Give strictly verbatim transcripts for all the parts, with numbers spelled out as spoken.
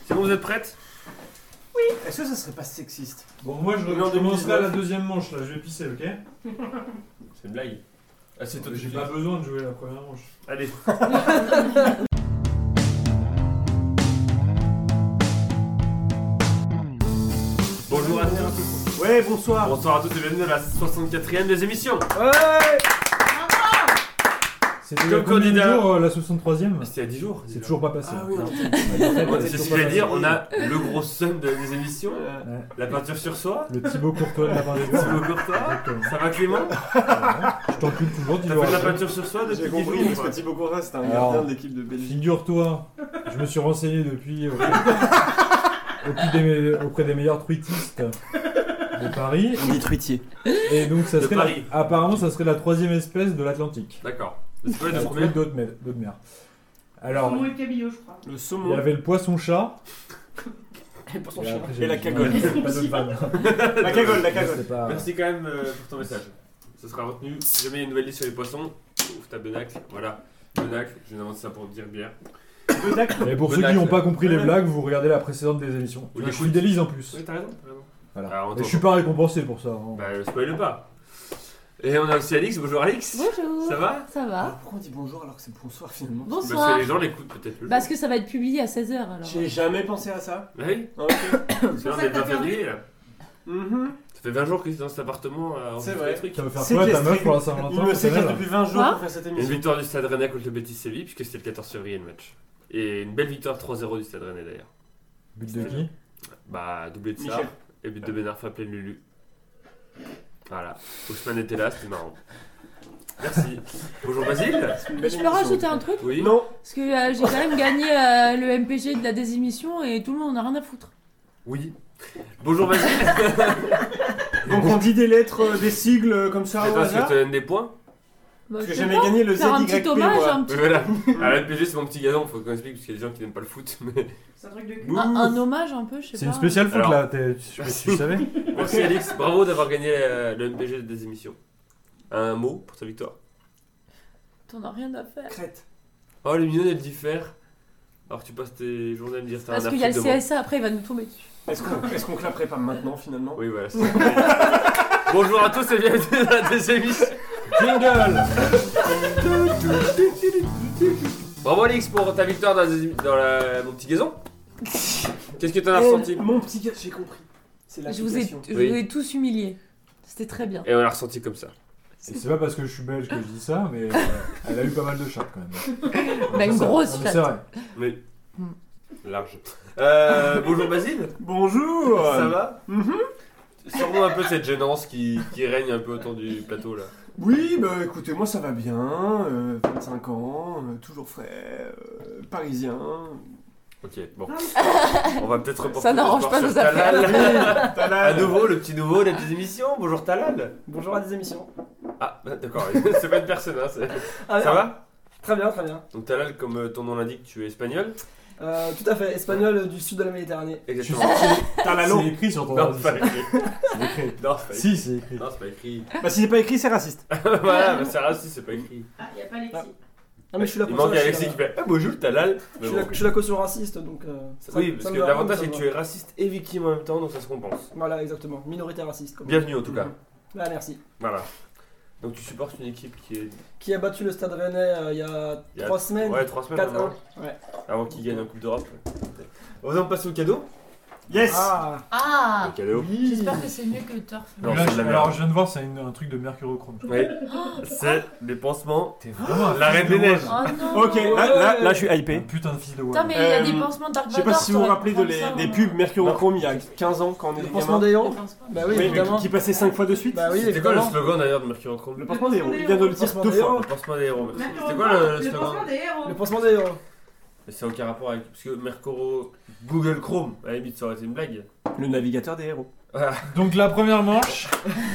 C'est bon, vous êtes prêtes? Oui. Est-ce que ça serait pas sexiste? Bon, moi je, je commencerai à la deuxième manche là, je vais pisser, ok? C'est une blague. Ah, c'est toi, j'ai pas besoin de jouer la première manche. Allez. Bonjour à tous. Ouais, bonsoir. Bonsoir à tous et bienvenue à la soixante-quatrième des émissions. Ouais. C'était Comme il y a combien de candidat. jours, euh, la soixante-troisième? C'était il y a dix jours. C'est toujours pas passé. Ah oui, C'est ce que je voulais dire, on a le gros somme de- des émissions. Ouais. La peinture sur soi. Le Thibaut Courtois de la part des Thibaut Courtois. Ça va Clément? Je t'encule toujours, tu T'as dois fait de la rappeler. peinture sur soi depuis J'ai dix compris, jours, parce ou que pas? Thibaut Courtois, c'est un Alors, gardien de l'équipe de Belgique. Figure-toi, je me suis renseigné depuis auprès, auprès des, auprès des meilleurs tweetistes de Paris. On dit truitier. Et donc ça De serait la- Paris. apparemment ça serait la troisième espèce de l'Atlantique. D'accord. C'est quoi les deux Elle premières? d'autres mer- d'autres mers. Alors, Saumon et cabillaud, je crois. Le il y saumon avait le poisson-chat. et pour son Et, chien. après, j'ai- Et la j'ai- cagole. j'ai pas d'autres vannes. La cagole, la Je cagole. sais pas. Merci quand même euh, pour ton message. Ce sera retenu. Si jamais il y a une nouvelle liste sur les poissons, ouvre ta benacle. Voilà. Benacle, je viens d'inventer ça pour dire bière. Et pour ceux qui Benacle. n'ont pas compris les blagues, vous regardez la précédente des émissions. Oui, Je écoute. fidélise en plus. Oui, t'as raison, t'as raison. Voilà. Alors, on Et t'en- je suis pas récompensé pour ça. hein. Bah, spoil pas. Et on a aussi Alix. Bonjour Alix. Bonjour. Ça va? Ça va. Alors, pourquoi on dit bonjour alors que c'est bonsoir finalement? Parce Bonsoir. que les gens l'écoutent peut-être le Parce que ça va être publié à seize heures alors. J'ai jamais pensé à ça. jour. Oui. Ok. Parce que là, on ça est que t'as vingt février là. Mhm. Ça fait vingt jours qu'il est dans cet appartement à enregistrer vrai. les trucs. Ça veut faire C'est quoi ta castré. meuf pour la Saint-Valentin? Il me c'est séquestre elle depuis vingt jours Quoi pour faire cette Une émission. victoire du Stade Rennais contre le Betis Séville, puisque c'était le quatorze février le match. Et une belle victoire trois zéro du Stade Rennais d'ailleurs. But de qui? Bah, doublé de ça. Michel. Et but de Ben Arfa plein Lulu. Voilà. Ousmane était là, c'était marrant. Merci. Bonjour Basile. C'est une belle Je peux émission. rajouter un truc? Oui. Non. Parce que euh, j'ai quand même gagné euh, le M P G de la désémission et tout le monde en a rien à foutre. Oui. Bonjour Basile. Donc on dit des lettres, euh, des sigles euh, comme ça Attends, au est-ce que je hasard? te donne des points? Bah, Parce que je sais j'avais pas, gagné le Z faire un Y P petit hommage, moi. un Oui, petit... voilà. À la M P G, c'est mon petit gazon, faut qu'on explique, parce qu'il y a des gens qui n'aiment pas le foot. Mais... C'est un truc de Bouh. un, un hommage un peu, je sais pas. C'est une spéciale foot Alors. là, t'es- tu, tu savais? Merci Alix, bravo d'avoir gagné euh, le M P G des émissions. Un mot pour ta victoire. T'en as rien à faire. Crête. Oh, les mignonnes, elles diffèrent. Alors que tu passes tes journées à me dire t'as un Parce qu'il y a le article C de moi. S A après, il va nous tomber dessus. Est-ce qu'on est-ce qu'on clapperait pas maintenant finalement? Oui, voilà. c'est ça. Bonjour à tous et bienvenue dans la deuxième émission. Jingle! Bravo Alix pour ta victoire dans, les- dans la- mon petit gazon. Qu'est-ce que t'en as Eh, ressenti? Mon petit gars, j'ai compris. C'est Je vous ai, l'application. je Oui. vous ai tous humiliés. C'était très bien. Et on l'a ressenti comme ça. Et c'est pas parce que je suis belge que je dis ça, mais euh, elle a eu pas mal de chattes quand même. Bah, une Ça, grosse non, mais chatte. C'est vrai. Mais. Hmm. Large. Euh, bonjour Basile. Bonjour. Ça va? Mhm. Sors-nous un peu cette gênance qui, qui règne un peu autour du plateau là. Oui, bah écoutez, moi ça va bien. euh, vingt-cinq ans, euh, toujours frais, euh, parisien. Ok, bon. On va peut-être reporter Ça le n'arrange sport pas sur nos Talal. Talal. À nouveau, le petit nouveau, la petite émission. Bonjour Talal. Bonjour à des émissions. Ah, d'accord, c'est pas une personne, hein. c'est- Ah, Ça bien. va? Très bien, très bien. Donc Talal, comme euh, ton nom l'indique, tu es espagnol. Euh, tout à fait, espagnol euh, du sud de la Méditerranée. Exactement. Talalo. C'est écrit sur ton Non, c'est pas ordi. écrit. C'est écrit. Non, c'est pas écrit. Si, c'est écrit. Non, c'est pas écrit. Bah si c'est pas écrit, c'est raciste. Voilà, bah, c'est raciste, c'est pas écrit. Ah, il n'y a pas Alexis. Ah, mais je suis là Il pour manque ça. je Alexis suis qui là- fait Ah, bonjour Talal. Je Mais suis bon. la- je suis la caution raciste, donc. euh, ça- Oui, ça parce me que va, l'avantage ça c'est me que va. tu es raciste et victime en même temps, donc ça se compense. Voilà, exactement. Minorité raciste. Comme Bienvenue en tout cas. Ah, merci. Voilà. Donc tu supportes une équipe qui est. Qui a battu le Stade Rennais euh, il y a Il y a- trois semaines Ouais, trois semaines quatre avant, un. Ouais. avant qu'il gagne en Coupe d'Europe. On va passer au cadeau. Yes. Ah, Ah, Le cadeau. oui. j'espère que c'est mieux que le turf. Non, Là, c'est de la je- alors merde. je viens de voir, c'est une- un truc de mercurochrome. Oui, c'est les pansements. T'es vraiment un La fils Reine de des Neiges. Wall. Oh non. Ok, là, là, là je suis Un hypé. putain de fils de Putain, Wall. mais il y a des Euh, pansements Dark Je sais pas Vador, si vous vous t'aurais rappelez pu de prendre les, ça, des hein. pubs Mercurochrome il y a quinze ans quand on Le était pansement gamin. des héros. Les pansements. Bah oui, Oui, évidemment. mais qui passait cinq fois de suite. Bah oui, C'était quoi le évidemment. slogan d'ailleurs de Mercurochrome? Le pansement des héros. Il vient de le dire pansement deux des fois. héros. Le pansement des héros. merci. Mercurochrome, C'était quoi le le slogan? pansement des héros. Le pansement des héros. Mais c'est aucun rapport avec. Parce que Mercuro. Google Chrome, à la limite, ça aurait été une blague. Le navigateur des héros. Voilà. Donc la première manche,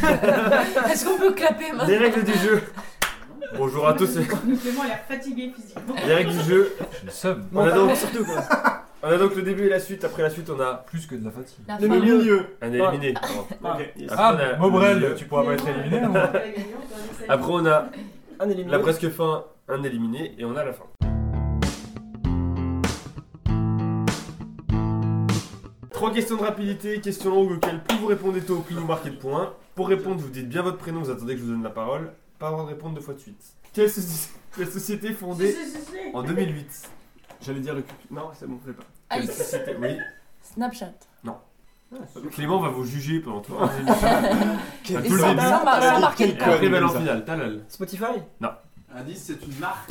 Est-ce qu'on peut clapper maintenant? Les règles du jeu. Bonjour à tous. Clément a l'air fatigué physiquement. Les règles du jeu. j'ai le seum. On a donc, Mentalement, surtout quoi. on a donc le début et la suite. Après la suite, on a Plus que de la fatigue. La Le fin. milieu. milieu. un éliminé. pardon. Ok. yes. Après, Ah, on a le Mobrel, milieu. tu pourras pas être éliminé. hein. Après, on a Un éliminé. la presque fin, un éliminé, et on a la fin. Trois questions de rapidité, questions longues auxquelles plus vous répondez tôt, plus vous marquez de points. Pour répondre, vous dites bien votre prénom, vous attendez que je vous donne la parole. Pas avoir de répondre deux fois de suite. Quelle, soci- quelle société fondée Si, si, si, si. en deux mille huit? J'allais dire le cul. Non, c'est bon, je l'ai pas. Quelle Alix. société? Oui. Snapchat. Clément va vous juger pendant tout le Et tout le ça, début. ça m'a- ça a marqué le Et cœur. après, balle en finale, Talal. Spotify. Indice, c'est une marque.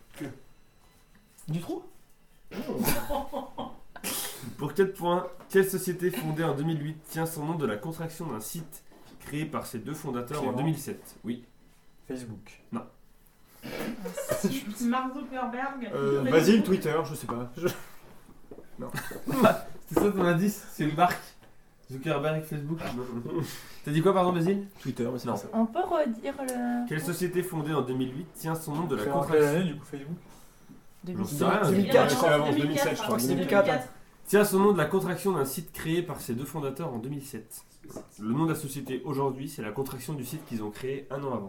Du trou. Pour quatre points, quelle société fondée en deux mille huit tient son nom de la contraction d'un site créé par ses deux fondateurs en Clément. deux mille sept? Oui. Facebook. Mark Zuckerberg. Euh, Basile, Twitter, je sais pas. Je- C'est ça ton indice? C'est une marque? Zuckerberg, Facebook? T'as dit quoi, pardon, Basile? Twitter, mais c'est Non. pas ça. On peut redire le. Quelle société fondée en deux mille huit tient son nom de la C'est en quelle contraction? année du coup Facebook? J'en sais rien. deux mille quatre, je crois, avant, deux mille sept, je crois. que c'est deux mille quatre. Tient son nom de la contraction d'un site créé par ses deux fondateurs en deux mille sept. Le nom de la société aujourd'hui, c'est la contraction du site qu'ils ont créé un an avant.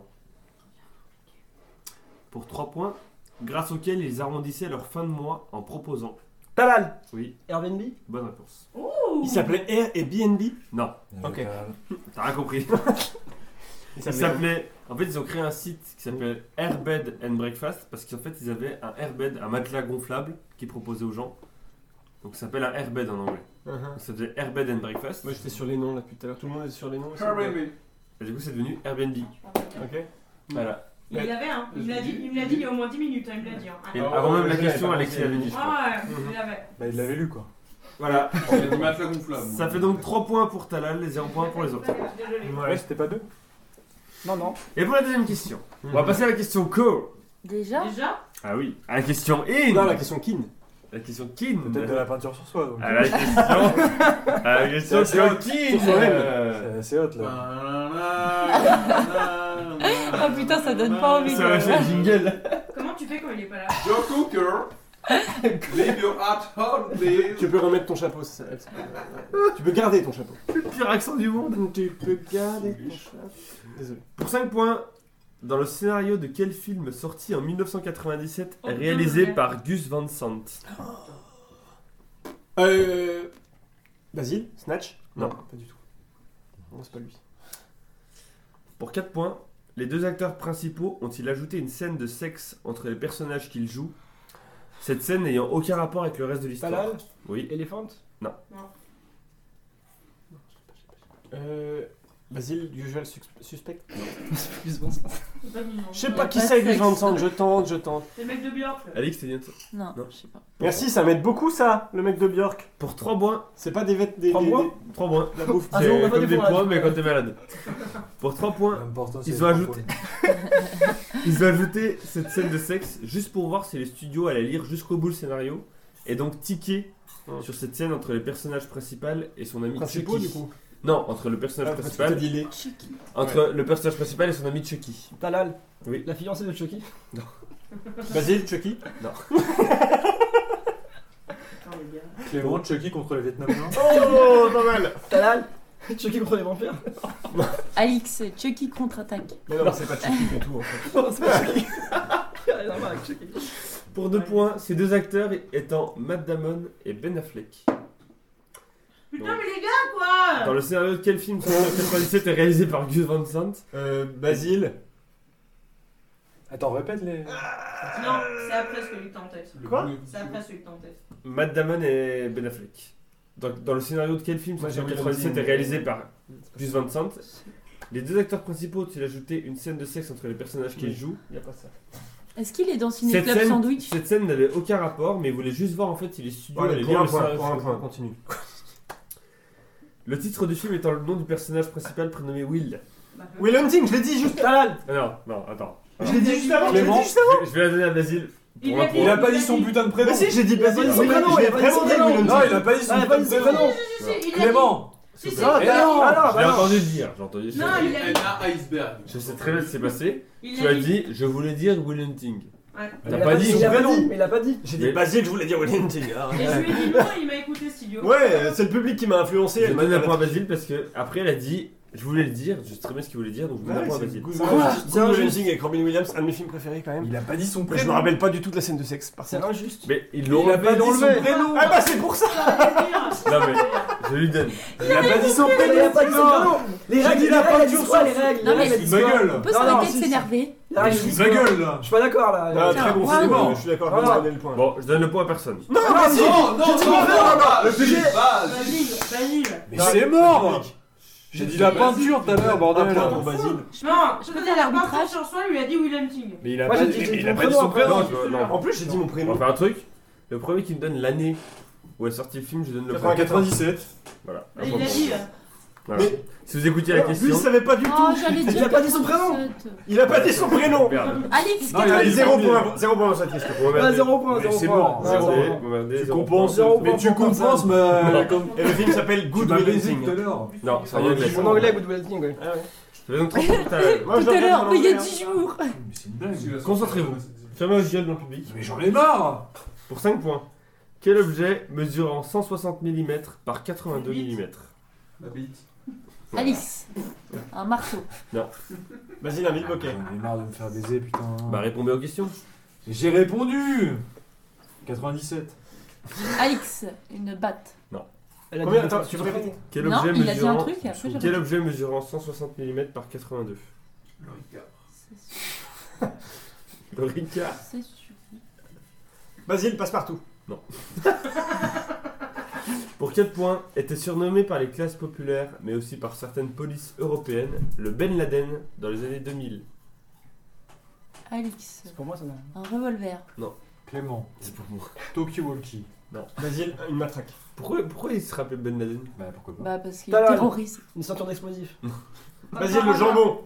Pour trois points, grâce auquel ils arrondissaient leur fin de mois en proposant. Talal. Oui, Airbnb. bonne réponse. Il s'appelait Air et B and B. Non, Ok. Euh, t'as rien compris. Il Il s'appelait. En fait, ils ont créé un site qui s'appelle Airbed and Breakfast parce qu'en fait, ils avaient un airbed, un matelas gonflable qu'ils proposaient aux gens. Donc, ça s'appelle un airbed en anglais. Uh-huh. Donc, ça faisait Airbed and Breakfast. Moi j'étais sur les noms là depuis tout à l'heure. Tout le monde est sur les noms aussi. Airbnb. Et du coup, c'est devenu Airbnb. Ok. Voilà. Il l'avait, hein. Il me l'a dit, il me l'a dit il y a au moins dix minutes, hein, il me l'a dit. Hein. Et Ah Ah avant ouais, même la ouais, question, ouais, Alexis l'avait dit, je crois. ouais, il l'avait. Bah, il l'avait lu quoi. Voilà. Il a du matelas gonflable. Ça fait donc trois points pour Talal et zéro points pour les autres. Désolé. Ouais, c'était pas deux. Non, non. Et pour la deuxième question, on va passer à la question co. Déjà Déjà Ah oui, à la question in. Non, la question kin. La question kin. Peut-être de la peinture sur soi. Donc. À la question. À la question C'est assez kin. Sur soi-même. Euh, C'est assez haute là. Oh putain, ça donne pas envie. Ça va de- faire le jingle. Comment tu fais quand il est pas là? Joe Cooker. Leave your at home, please. Tu peux remettre ton chapeau, ça s'appelle. Tu peux garder ton chapeau. Le pire accent du monde. Tu peux garder ton chapeau. Désolé. Pour cinq points, dans le scénario de quel film sorti en mille neuf cent quatre-vingt-dix-sept, Oh, réalisé putain, par Gus Van Sant? Euh. Basile Snatch Non. Pas du tout. Non, c'est pas lui. Pour quatre points, les deux acteurs principaux ont-ils ajouté une scène de sexe entre les personnages qu'ils jouent, cette scène n'ayant aucun rapport avec le reste de l'histoire? Talal. Oui. Elephant. Non. Euh. Basile, Usual sus- Suspect. C'est pas mignon. Je sais pas Ouais, qui pas c'est, sexe. Gus Van Sant, je tente, je tente. C'est le mec de Björk. là. Alix, t'es bien de ça. Non, Non. je sais pas. Merci, ça m'aide beaucoup ça, le mec de Björk. Pour trois points, C'est pas des vêtements. Des, Trois des- mois des- trois points. La bouffe. Ah, C'est non, on va pas comme des des points, points, là. mais quand t'es malade. Pour trois points, L'important, c'est ils les ont trois ajouté. points. Ils ont ajouté cette scène de sexe juste pour voir si les studios allaient lire jusqu'au bout le scénario et donc ticker Ouais. sur cette scène entre le personnage principal et son ami Principaux Chucky. du coup. Non, entre le personnage Ah, parce que principal, t'as dit les. entre le personnage principal et son ami Chucky. Talal. Oui. La fiancée de Chucky. Basile, Chucky. Attends, les gars. Clément, Chucky contre les Vietnamiens. Oh, pas mal. Talal. Chucky contre les vampires. Alix, Chucky contre-attaque. Mais non, c'est pas Chucky du tout en fait. Non, c'est pas Chucky. Rien à voir avec Chucky. Pour deux points, ces deux acteurs étant Matt Damon et Ben Affleck. Putain, Donc, mais les gars, quoi! Dans le scénario de quel film sorti en quatre-vingt-dix-sept est réalisé par Gus Van Sant? Euh, Basile. Attends, répète les. Non, c'est après celui que t'as en tête. Quoi C'est après celui que t'as en tête. Matt Damon et Ben Affleck. Dans, dans le scénario de quel film Moi, sorti en j'ai quatre-vingt-dix-sept Will est Hunting. réalisé par Gus Van Sant? Les deux acteurs principaux ont-ils ajouté une scène de sexe entre les personnages qu'ils Oui. jouent? Y a pas ça. Est-ce qu'il est dans Ciné Cette Club scène, Sandwich? cette scène n'avait aucun rapport, mais ils voulaient juste voir en fait si les studios Allez, allaient pour lire un le point, scénario. pour un point, continue. Le titre du film étant le nom du personnage principal prénommé Will. Bah, Will Hunting, je l'ai dit juste. Talal. Ah non, non, attends. Je l'ai dit juste avant, je l'ai Clément. dit juste avant. Je vais la donner à Basile. Il Pour a un dit- point. Il a pas dit son putain de prénom. Mais si, j'ai dit Basile, Il a pas son dit son prénom, prénom, il il a a pas dit vraiment son dit prénom. Will Hunting. Non, il a pas dit son Ah, il a pas dit son prénom. Si, si, il a Clément. Si, si, Ah, il bah a- non, alors, Je l'ai bah non. entendu dire, j'ai entendu dire. Non, il a dit. Un iceberg. Je sais très bien ce qui s'est passé. Il Tu a as dit, je voulais dire Will Hunting. Ouais. T'as Il a pas dit Il son a pas prénom. dit. Mais il a pas dit. J'ai Mais- dit Basile, je voulais dire Will Hunting. Ah, Et je lui ai dit non, il m'a écouté, cet idiot. Ouais, c'est le public qui m'a influencé. Je elle vais m'a donner un elle point à m'a- Basile parce que après elle a dit, je voulais le dire, je sais très bien ce qu'il voulait dire, donc je donne un Ouais, point à c'est Basile. Good Quoi Will C'est injuste. Hunting avec Robin Williams, un de mes films préférés quand même. Il a pas dit son Mais prénom. je me rappelle pas du tout de la scène de sexe, par C'est contre. injuste. Mais ils Il l'ont a pas dit son enlevé. prénom. Ah bah c'est pour ça. Non mais, je Je lui donne. Il a pas dit son Il prénom. a pas dit son prénom. Les J'ai règles, dit les la règles, elles peinture disent quoi, sur les règles Non, Les mais- règles, elles disent Ma quoi gueule. On peut Non, non, s'arrêter si, de si. s'énerver. Les règles, elles disent Ma quoi gueule là. Je suis pas d'accord là. Ah, très bon, Tiens, c'est bravo. bon, je suis d'accord, je vais Voilà. donner le point. Bon, je donne le point à personne. Non, Ah, vas-y. Non, non, non, dit non, mon non, frère, non, le le public. public, vas-y. Basile, Basile. Mais Non, c'est le mort. public. J'ai dit la peinture tout à l'heure, Un bordel. point pour Basile. Non, je je peux peux faire dire l'arbitrage. sur soi, lui a dit William Ting. Mais il a Moi, pas j'ai dit dit mais il a mon pas dit prénom son après. prénom. Non, je- non. En plus, j'ai dit mon On prénom. va faire un truc. Le premier qui me donne l'année où est sorti le film, je donne le point. quatre-vingt-dix-sept. Voilà. Il l'a dit là. Voilà. Mais- Si vous écoutiez la Lui, question. il savait pas du Oh, tout. j'allais dire. Il a pas dit son prénom. quatre-vingt-dix-sept. Il a pas dit son prénom. Merde. Alix, Non, il a Allez, dit zéro zéro point, point. zéro point dans cette question. Bon, Ah, merde. zéro point, Mais zéro c'est point. bon, Zéro zéro point. Bon, merde, Tu zéro compenses, Zéro mais point tu pour compenses, personne. mais comme Et le film s'appelle tu Good m'avais Will dit tout à Hunting. l'heure. Non, c'est en Ah, anglais. oui. En anglais, Good Will Hunting, ouais. Ah ouais. Je te donne trente points tout à l'heure. Moi, je tout à regarde l'heure, en mais il y a anglais, dix jours. Mais c'est une blague. Concentrez-vous. Fermez votre gueule dans le public. Mais j'en ai marre. Pour cinq points. Quel objet mesurant cent soixante millimètres par quatre-vingt-deux millimètres? La bite. Alix, un marteau. Basile, un vite bokeh. J'en ai marre de me faire baiser, putain. Bah, répondez aux questions. J'ai répondu. quatre-vingt-dix-sept. Alix, une batte. Elle a Combien dit- Attends, tu veux répéter Quel Non, objet il a dit un mesurant... truc et après j'ai Quel objet mesurant cent soixante millimètres par quatre-vingt-deux? Le Ricard. Le Ricard. C'est sûr. Basile, passe partout. Pour quatre points, était surnommé par les classes populaires, mais aussi par certaines polices européennes, le Ben Laden dans les années deux mille. Alix, C'est pour moi, ça n'a. un revolver. Clément. C'est pour moi. Talkie Walkie. Basile, une matraque. Pourquoi, pourquoi il se rappelle Ben Laden? Bah pourquoi pas. Bah parce qu'il Tout à l'heure. terrorise. Une ceinture d'explosifs. Basile, le jambon.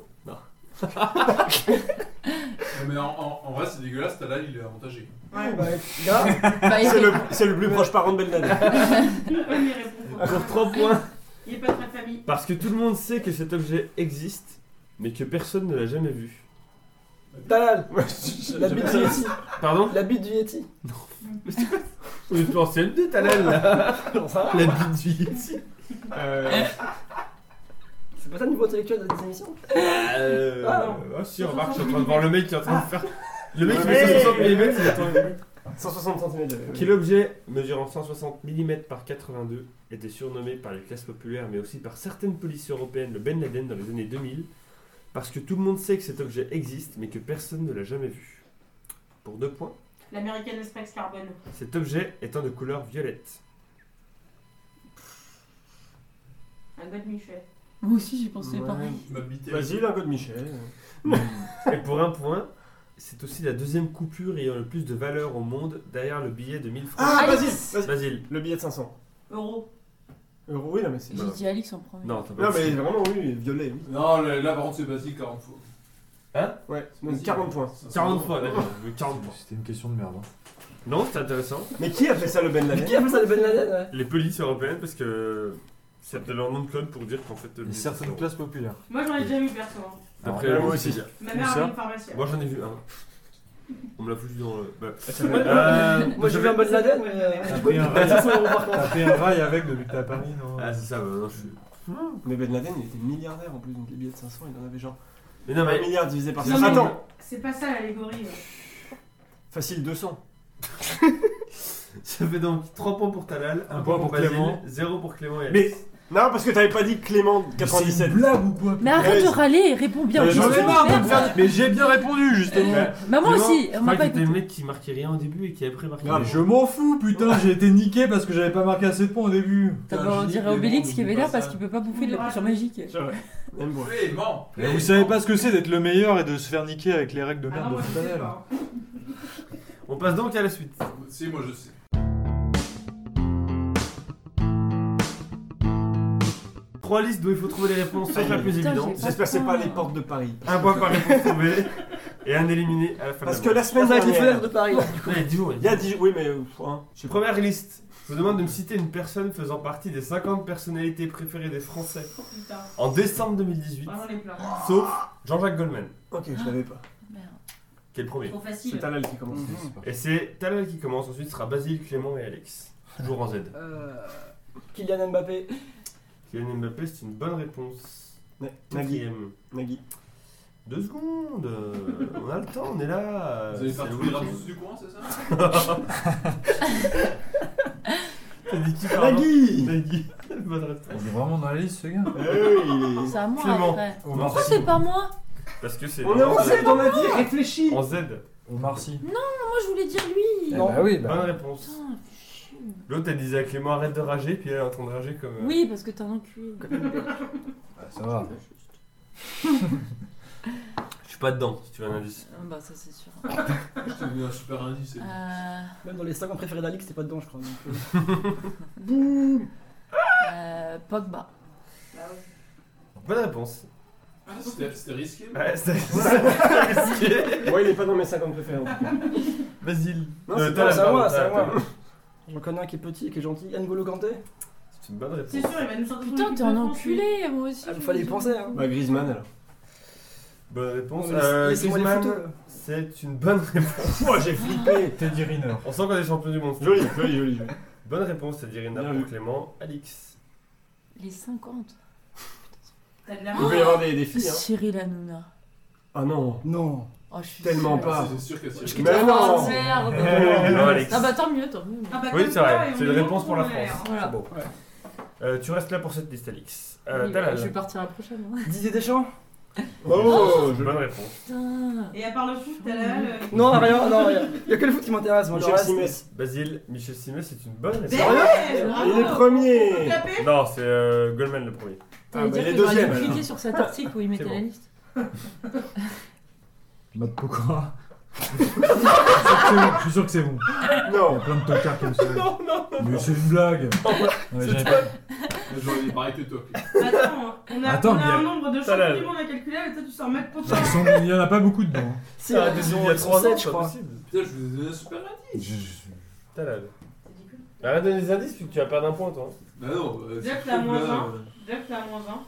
Mais en, en, en vrai, c'est dégueulasse, t'as là, il est avantagé. Ouais. Bah, gars, Bah, il C'est fait- le, c'est le plus proche parent de Ben Laden. Il répond pas. Pour trois points. Il est pas très famille. Parce que tout le monde sait que cet objet existe, mais que personne ne l'a jamais vu. Talal. La bite du Yeti. Pardon? La bite du Yeti. On est plus ancienne de Talal là. La bite du Yeti. Euh, C'est pas ça le niveau intellectuel de des émissions Euh. Ah, non. Ah si, remarque, je suis en train de voir le mec qui est en train de faire. Le mec qui Ouais. met cent soixante millimètres, il attend. cent soixante centimètres. Quel objet mesurant cent soixante millimètres par quatre-vingt-deux était surnommé par les classes populaires, mais aussi par certaines polices européennes, le Ben Laden dans les années deux mille, parce que tout le monde sait que cet objet existe, mais que personne ne l'a jamais vu. Pour deux points, L'American Express Carbone. cet objet étant de couleur violette. Un gars de Michel. Moi aussi j'ai pensé Ouais. pareil. Ma bite. Basile, un god Michel. Et pour un point, c'est aussi la deuxième coupure ayant le plus de valeur au monde derrière le billet de mille francs. Ah, Alex. Basile, Basile. Basile. Le billet de cinq cents. Euro. Euros, oui, non, mais c'est. J'ai dit Alix en premier. Non, t'as pas Non, dit. mais vraiment, oui, violet. Oui. Non, là, là, par contre, c'est basique, quarante fois. Ouais, donc quarante points. quarante fois, d'accord. mais quarante points. C'était une question de merde. hein. Non, c'est intéressant. Mais qui a fait ça, le Ben Laden? Qui a fait ça, le Ben Laden ouais. Les polices européennes, parce que c'est leur nom de code pour dire qu'en fait. le Et billet, certaines c'est classes populaires. Moi j'en ai déjà vu perso. hein. D'après Alors, le moi Wikipédia. Ma Où mère ça avait une pharmacie. Moi j'en ai vu un. On me l'a foutu dans le. Bah. Euh, Moi j'ai vu un Ben Laden, mais. T'as pris un rail- cinq cents euros par contre. T'as pris un rail avec depuis que t'as à Paris, non Ah, c'est ça, bah, non, je suis. Mais Ben Laden, il était milliardaire en plus, donc les billets de cinq cents, il en avait genre. Mais non, Un mais. milliard divisé par Non, cinq. mais- Attends, C'est pas ça l'allégorie. euh. facile deux cents. Ça fait donc trois points pour Talal, un point pour Clément. Basile, zéro pour Clément et Mais- Alex. Non, parce que t'avais pas dit Clément C'est quatre-vingt-dix-sept. une blague ou quoi Mais arrête Ouais, de c'est- râler et réponds bien aux Mais J'en ai questions. marre de me merde. faire. Mais j'ai bien répondu justement. Euh, Bah moi Clément, aussi, je on m'a crois pas que t'étais le écouté. mec qui marquait rien au début et qui après marqué. Grave. Mais je m'en fous, putain, j'ai été niqué parce que j'avais pas marqué assez de points au début. T'as Putain, pas on j'ai dit dirait que les Obélix gens qui est n'oublient vénère pas parce ça. qu'il peut pas bouffer de la potion magique. C'est vrai. Même moi. Oui, ment. Mais vous savez pas ce que c'est d'être le meilleur et de se faire niquer avec les règles de Ah merde non, de moi je sais Fontanelle. pas. On passe donc à la suite. Si, moi je sais. Trois listes dont il faut trouver les réponses, sauf la plus Putain, évidente. j'ai J'espère que c'est pas les portes de Paris. Un point par réponse trouvée et un éliminé à la fin Parce de que la la manche. semaine On avec les dernière. fenêtres de Paris. là. Non, il y a dix jours. Il y a dix. Oui, mais. euh, hein, je sais pas. Première liste. Je vous demande de me citer une personne faisant partie des cinquante personnalités préférées des Français Oh putain. en décembre deux mille dix-huit, Vraiment les plein. sauf Jean-Jacques Goldman, Ok, je l'avais pas. Merde. qui est le premier. Trop C'est facile. Talal qui commence. Et c'est Talal qui commence, ensuite sera Basile, Clément et Alex. Toujours en Z. Euh, Kylian Mbappé. Kylian Mbappé, c'est une bonne réponse. Na- Nagui. Quatrième. Nagui. Deux secondes, euh, on a le temps, on est là. Vous allez c'est faire le tous les week-end. raccourcis du coin, c'est ça? T'as dit qui pardon Nagui. Nagui. Bonne réponse. Il est vraiment dans la liste, ce gars. Eh oui. C'est à moi Clément. après. Omar Pourquoi Sy. c'est pas moi? Parce que c'est. On est en Z, on a dit, réfléchis. En Z. Omar Sy. Moi je voulais dire lui. Eh Non. Bah oui, bah. Bonne réponse. Putain, fichu. L'autre, elle disait à Clément arrête de rager, puis elle est en train de rager comme. euh, Oui, parce que t'es un enculé. Ah, ça va. Je suis pas dedans, si tu veux un indice. Ah, bah ça c'est sûr. Je t'ai donné un super indice. et- Euh, Même dans les cinquante préférés d'Alix, c'était pas dedans, je crois. donc, euh. euh, Pogba. Bonne réponse. Ah, C'était c'était risqué. Ouais, c'est risqué. Moi, il est pas dans mes cinquante préférés. en tout cas. Basile. Non, Euh, c'est t'as pas- la c'est à moi, parole, c'est à t'as- moi. t'as- J'en connais un qui est petit, qui est gentil. N'Golo Kanté. C'est une bonne réponse. C'est sûr, il va nous sortir. Putain, son t'es équipe un de France, enculé, moi aussi. Ah, je fallait y me dis. penser, hein. Bah, Griezmann alors. Bonne réponse. Non, mais Euh, laissez-moi les Griezmann, photos. c'est une bonne réponse. Moi, j'ai flippé. Teddy Riner. On sent qu'on est champion du monde. Joli, joli, joli. joli. Bonne réponse, c'est Irina Bien pour vu. Clément. Alix. Les cinquante. T'as de la Il peut y avoir des, des filles, hein. Cyril Hanouna. Ah non. Non. Oh, je suis Tellement sûre. pas. C'est sûr que c'est. Je- Mais Oh non. merde. Non, Alex. Ah bah tant mieux, tant mieux. Ah bah, Oui, comme c'est ça, vrai. et on C'est est une bon réponse pour la on est, France. hein. Voilà. C'est beau. Ouais. Euh, tu restes là pour cette liste, Alix. Euh, Oui, Talal. je vais partir la prochaine. hein. Didier Deschamps. Oh, je Bonne réponse. Putain. Et à part le foot, t'as la. le- Non, rien, non, rien. Il y a que le foot qui m'intéresse, moi. le Michel reste- Simès. Basile, Michel Simès, c'est une bonne réponse. Belle, bravo. Il est premier. Clapé. Non, c'est euh, Goldman le premier. T'allais bah, dire il est que j'aurais deuxième, dû alors. cliquer sur cet article où il mettait C'est bon. la liste. Matt Pokora. Je suis sûr que c'est bon, je suis sûr que c'est bon. Il y Non. a plein de tocards comme ça. Non, non, Mais c'est une blague. Non, mais j'avais pas- J'aurais dit pareil que toi. Attends, on a, Attends, on a mais un il y a- nombre de Talal. champions du monde à calculer, et toi tu sors mettre pour Ils toi. sont- Il y en a pas beaucoup dedans. Si, Ah, ils des- sont- il y a ils sont trois ans, sept, c'est je pas crois. possible. Putain, je vous ai donné un super indice. Je- je- Talal. Arrête de donner des indices, puis tu vas perdre un point, toi. Bah non. euh, Déjà c'est que t'as comme moins là, un. euh, Déjà que t'es à moins un.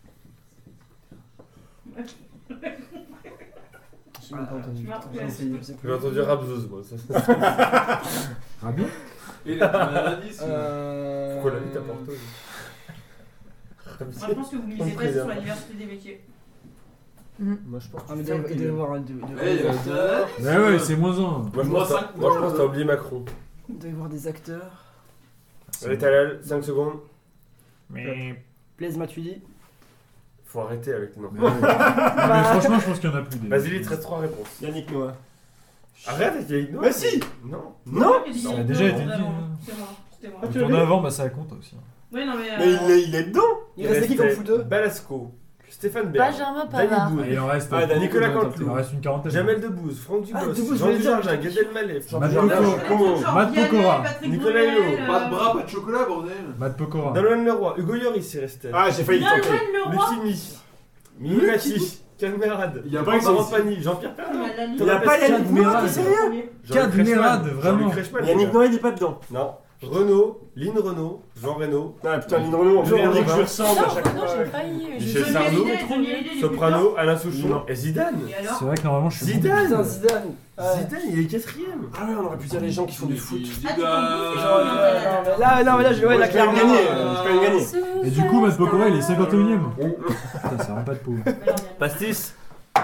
J'ai même pas entendu. Marc, Putain, je sais- je sais plus. J'ai entendu Rabzouz, moi. ça. Rabi Et là, t'as un indice. euh, Euh... Pourquoi la vie t'apporte Comme Moi si. je pense que vous misez Compris, pas sur hein. la diversité des métiers. Moi, je pense Ah, mais il doit il doit y avoir il doit y avoir Ouais, il y des a acteurs. Bah ouais, c'est moins un. Moi, je Moi, pense que t'as- cinq moi, je points, pense que t'as oublié Macron. Il doit y avoir des acteurs. Allez, Talal, cinq secondes. Mais. Blaise Matuidi. Faut arrêter avec les noms. Mais ouais. Non, mais franchement, je pense qu'il y en a plus. des- Vas-y, il te reste trois réponses. Yannick Noah. Arrête avec Yannick Noah. Mais si. Non. Non. Ça a déjà été dit, hein. C'était moi, c'était moi. Ah, Le tu tour l'as vu d'avant, bah ça compte aussi. Oui, non mais. Mais euh, il est, il est dedans. Il reste qui comme restait foot Balasco, Stéphane Bern, Benjamin Danny Pavard. Boone, Il en reste. Ah, Dani Nicolas Nicolas Canteloup. Il en reste une quarantaine. Jamel Debbouze, Franck Ah, Dubos, Debbouze, je Jean voulais le dire, Dujardin, je- Gad Elmaleh, Matt Jean-Pierre Pokora. Bernard, Genre Matt Vianney, Pokora. Patrick Nicolas Bruel, Hulot. euh, Pas de bras, pas de chocolat, bordel. Matt Pokora. Nolwenn Leroy, Hugo Lloris, il restait. Ah, j'ai failli le Nolwenn tenter. Leroy. Lutini, Mimi Mati, Calmerade, Il y a pas pas que Laurent ça. Pagny, Jean-Pierre Ah, Pernaut. mais la Il ligne- y a pas Yannick Noah, t'es sérieux Jean-Luc Creshman, vraiment. Jean-Luc Creshman, Yannick les Noah, il est pas dedans. gars. Non. Renault, Lynn Renault, Jean Reno, Ah putain, Lynn Renaud, on Julien me dit que je Robin. lui ressemble à Non, chaque non, fois. j'ai failli. Michel j'ai- Johnny Sardou, Hallyday, Johnny Hallyday, il est plus Soprano, Alain Souchon Non. et Zidane. tard. Et alors C'est vrai que normalement je suis. Zidane. Putain, Zidane. Ouais. Zidane, il est quatrième. Ah ouais, on aurait pu dire les gens qui font du foot. Ah, tu Zidane. t'en bouffes, Genre, euh, non, mais là, non, mais là, je ouais, Moi, la je peux même clairement. gagner, euh, je peux même gagner. Et du coup, Matt Pokora il est cinquante et unième. Putain, ça rend pas de pauvre. Pastis.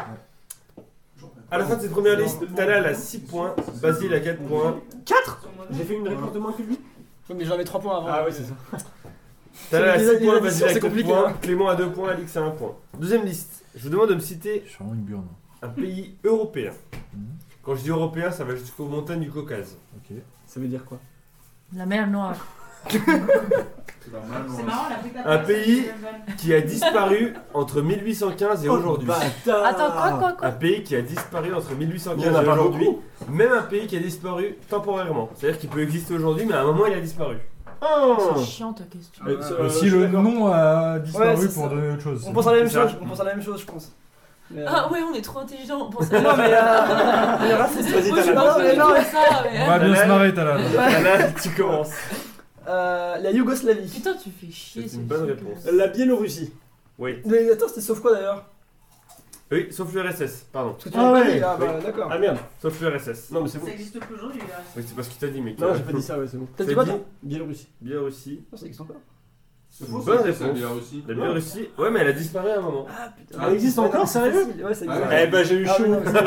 À la fin de cette première liste, Talal a six points, Basile a quatre points, quatre. J'ai fait une réponse de moins que lui. Ouais, mais j'en avais trois points avant. Ah ouais, c'est ça. Talal a Les- six les points, additions, Basile a c'est quatre compliqué, points, hein. Clément a deux points, Alix a un point. Deuxième liste, je vous demande de me citer Je suis vraiment une burne. un pays européen. Mhm. Quand je dis européen, ça va jusqu'aux montagnes du Caucase. Ok. Ça veut dire quoi? La mer Noire. C'est pas mal, C'est non. marrant, la pute à Un place, pays- c'est une bonne. Qui a disparu entre mille huit cent quinze et aujourd'hui. Bâtard. Attends, quoi, quoi, Un quoi pays qui a disparu entre mille huit cent Il y quinze en a et pas aujourd'hui. beaucoup. Même un pays qui a disparu temporairement. C'est-à-dire qu'il peut exister aujourd'hui, mais à un moment il a disparu. Oh. C'est chiant ta question. Euh, Euh, euh, si je suis le d'accord. nom a disparu Ouais, c'est pour ça. donner autre chose. On pense à la même C'est ça. chose, on pense à la même chose, je pense. Mais, euh, Ah ouais, on est trop intelligents pour Non, ça. mais euh. mais raciste. Vas-y, Moi, je t'as la pense non, mais que non, c'est ça, mais- On va bien Talal. se marrer, Talal. Talal, tu commences. Euh, la Yougoslavie. Putain, tu fais chier. C'est ce une bonne truc. réponse. La Biélorussie. Oui. Mais attends, c'était sauf quoi d'ailleurs? Oui, sauf l'U R S S, pardon. Parce que tu Ah l'as pas ouais. dit, ah bah Oui. d'accord. Ah merde. Sauf l'U R S S. Non, mais c'est bon. Ça existe plus aujourd'hui. là. Oui, c'est parce qu'il t'a dit, mec. Non, j'ai pas dit ça, ouais, c'est bon. T'as dit C'est quoi dit. toi? Biélorussie. Biélorussie. Non, ça existe encore. C'est Une faux, bonne ça, réponse. c'est bien aussi. La Biélorussie, ouais, mais elle a disparu à un moment. Ah putain. Elle existe encore, c'est sérieux? facile. Ouais, ça Ah existe. ouais. Eh ben, j'ai eu Ah chaud. ouais, non, mais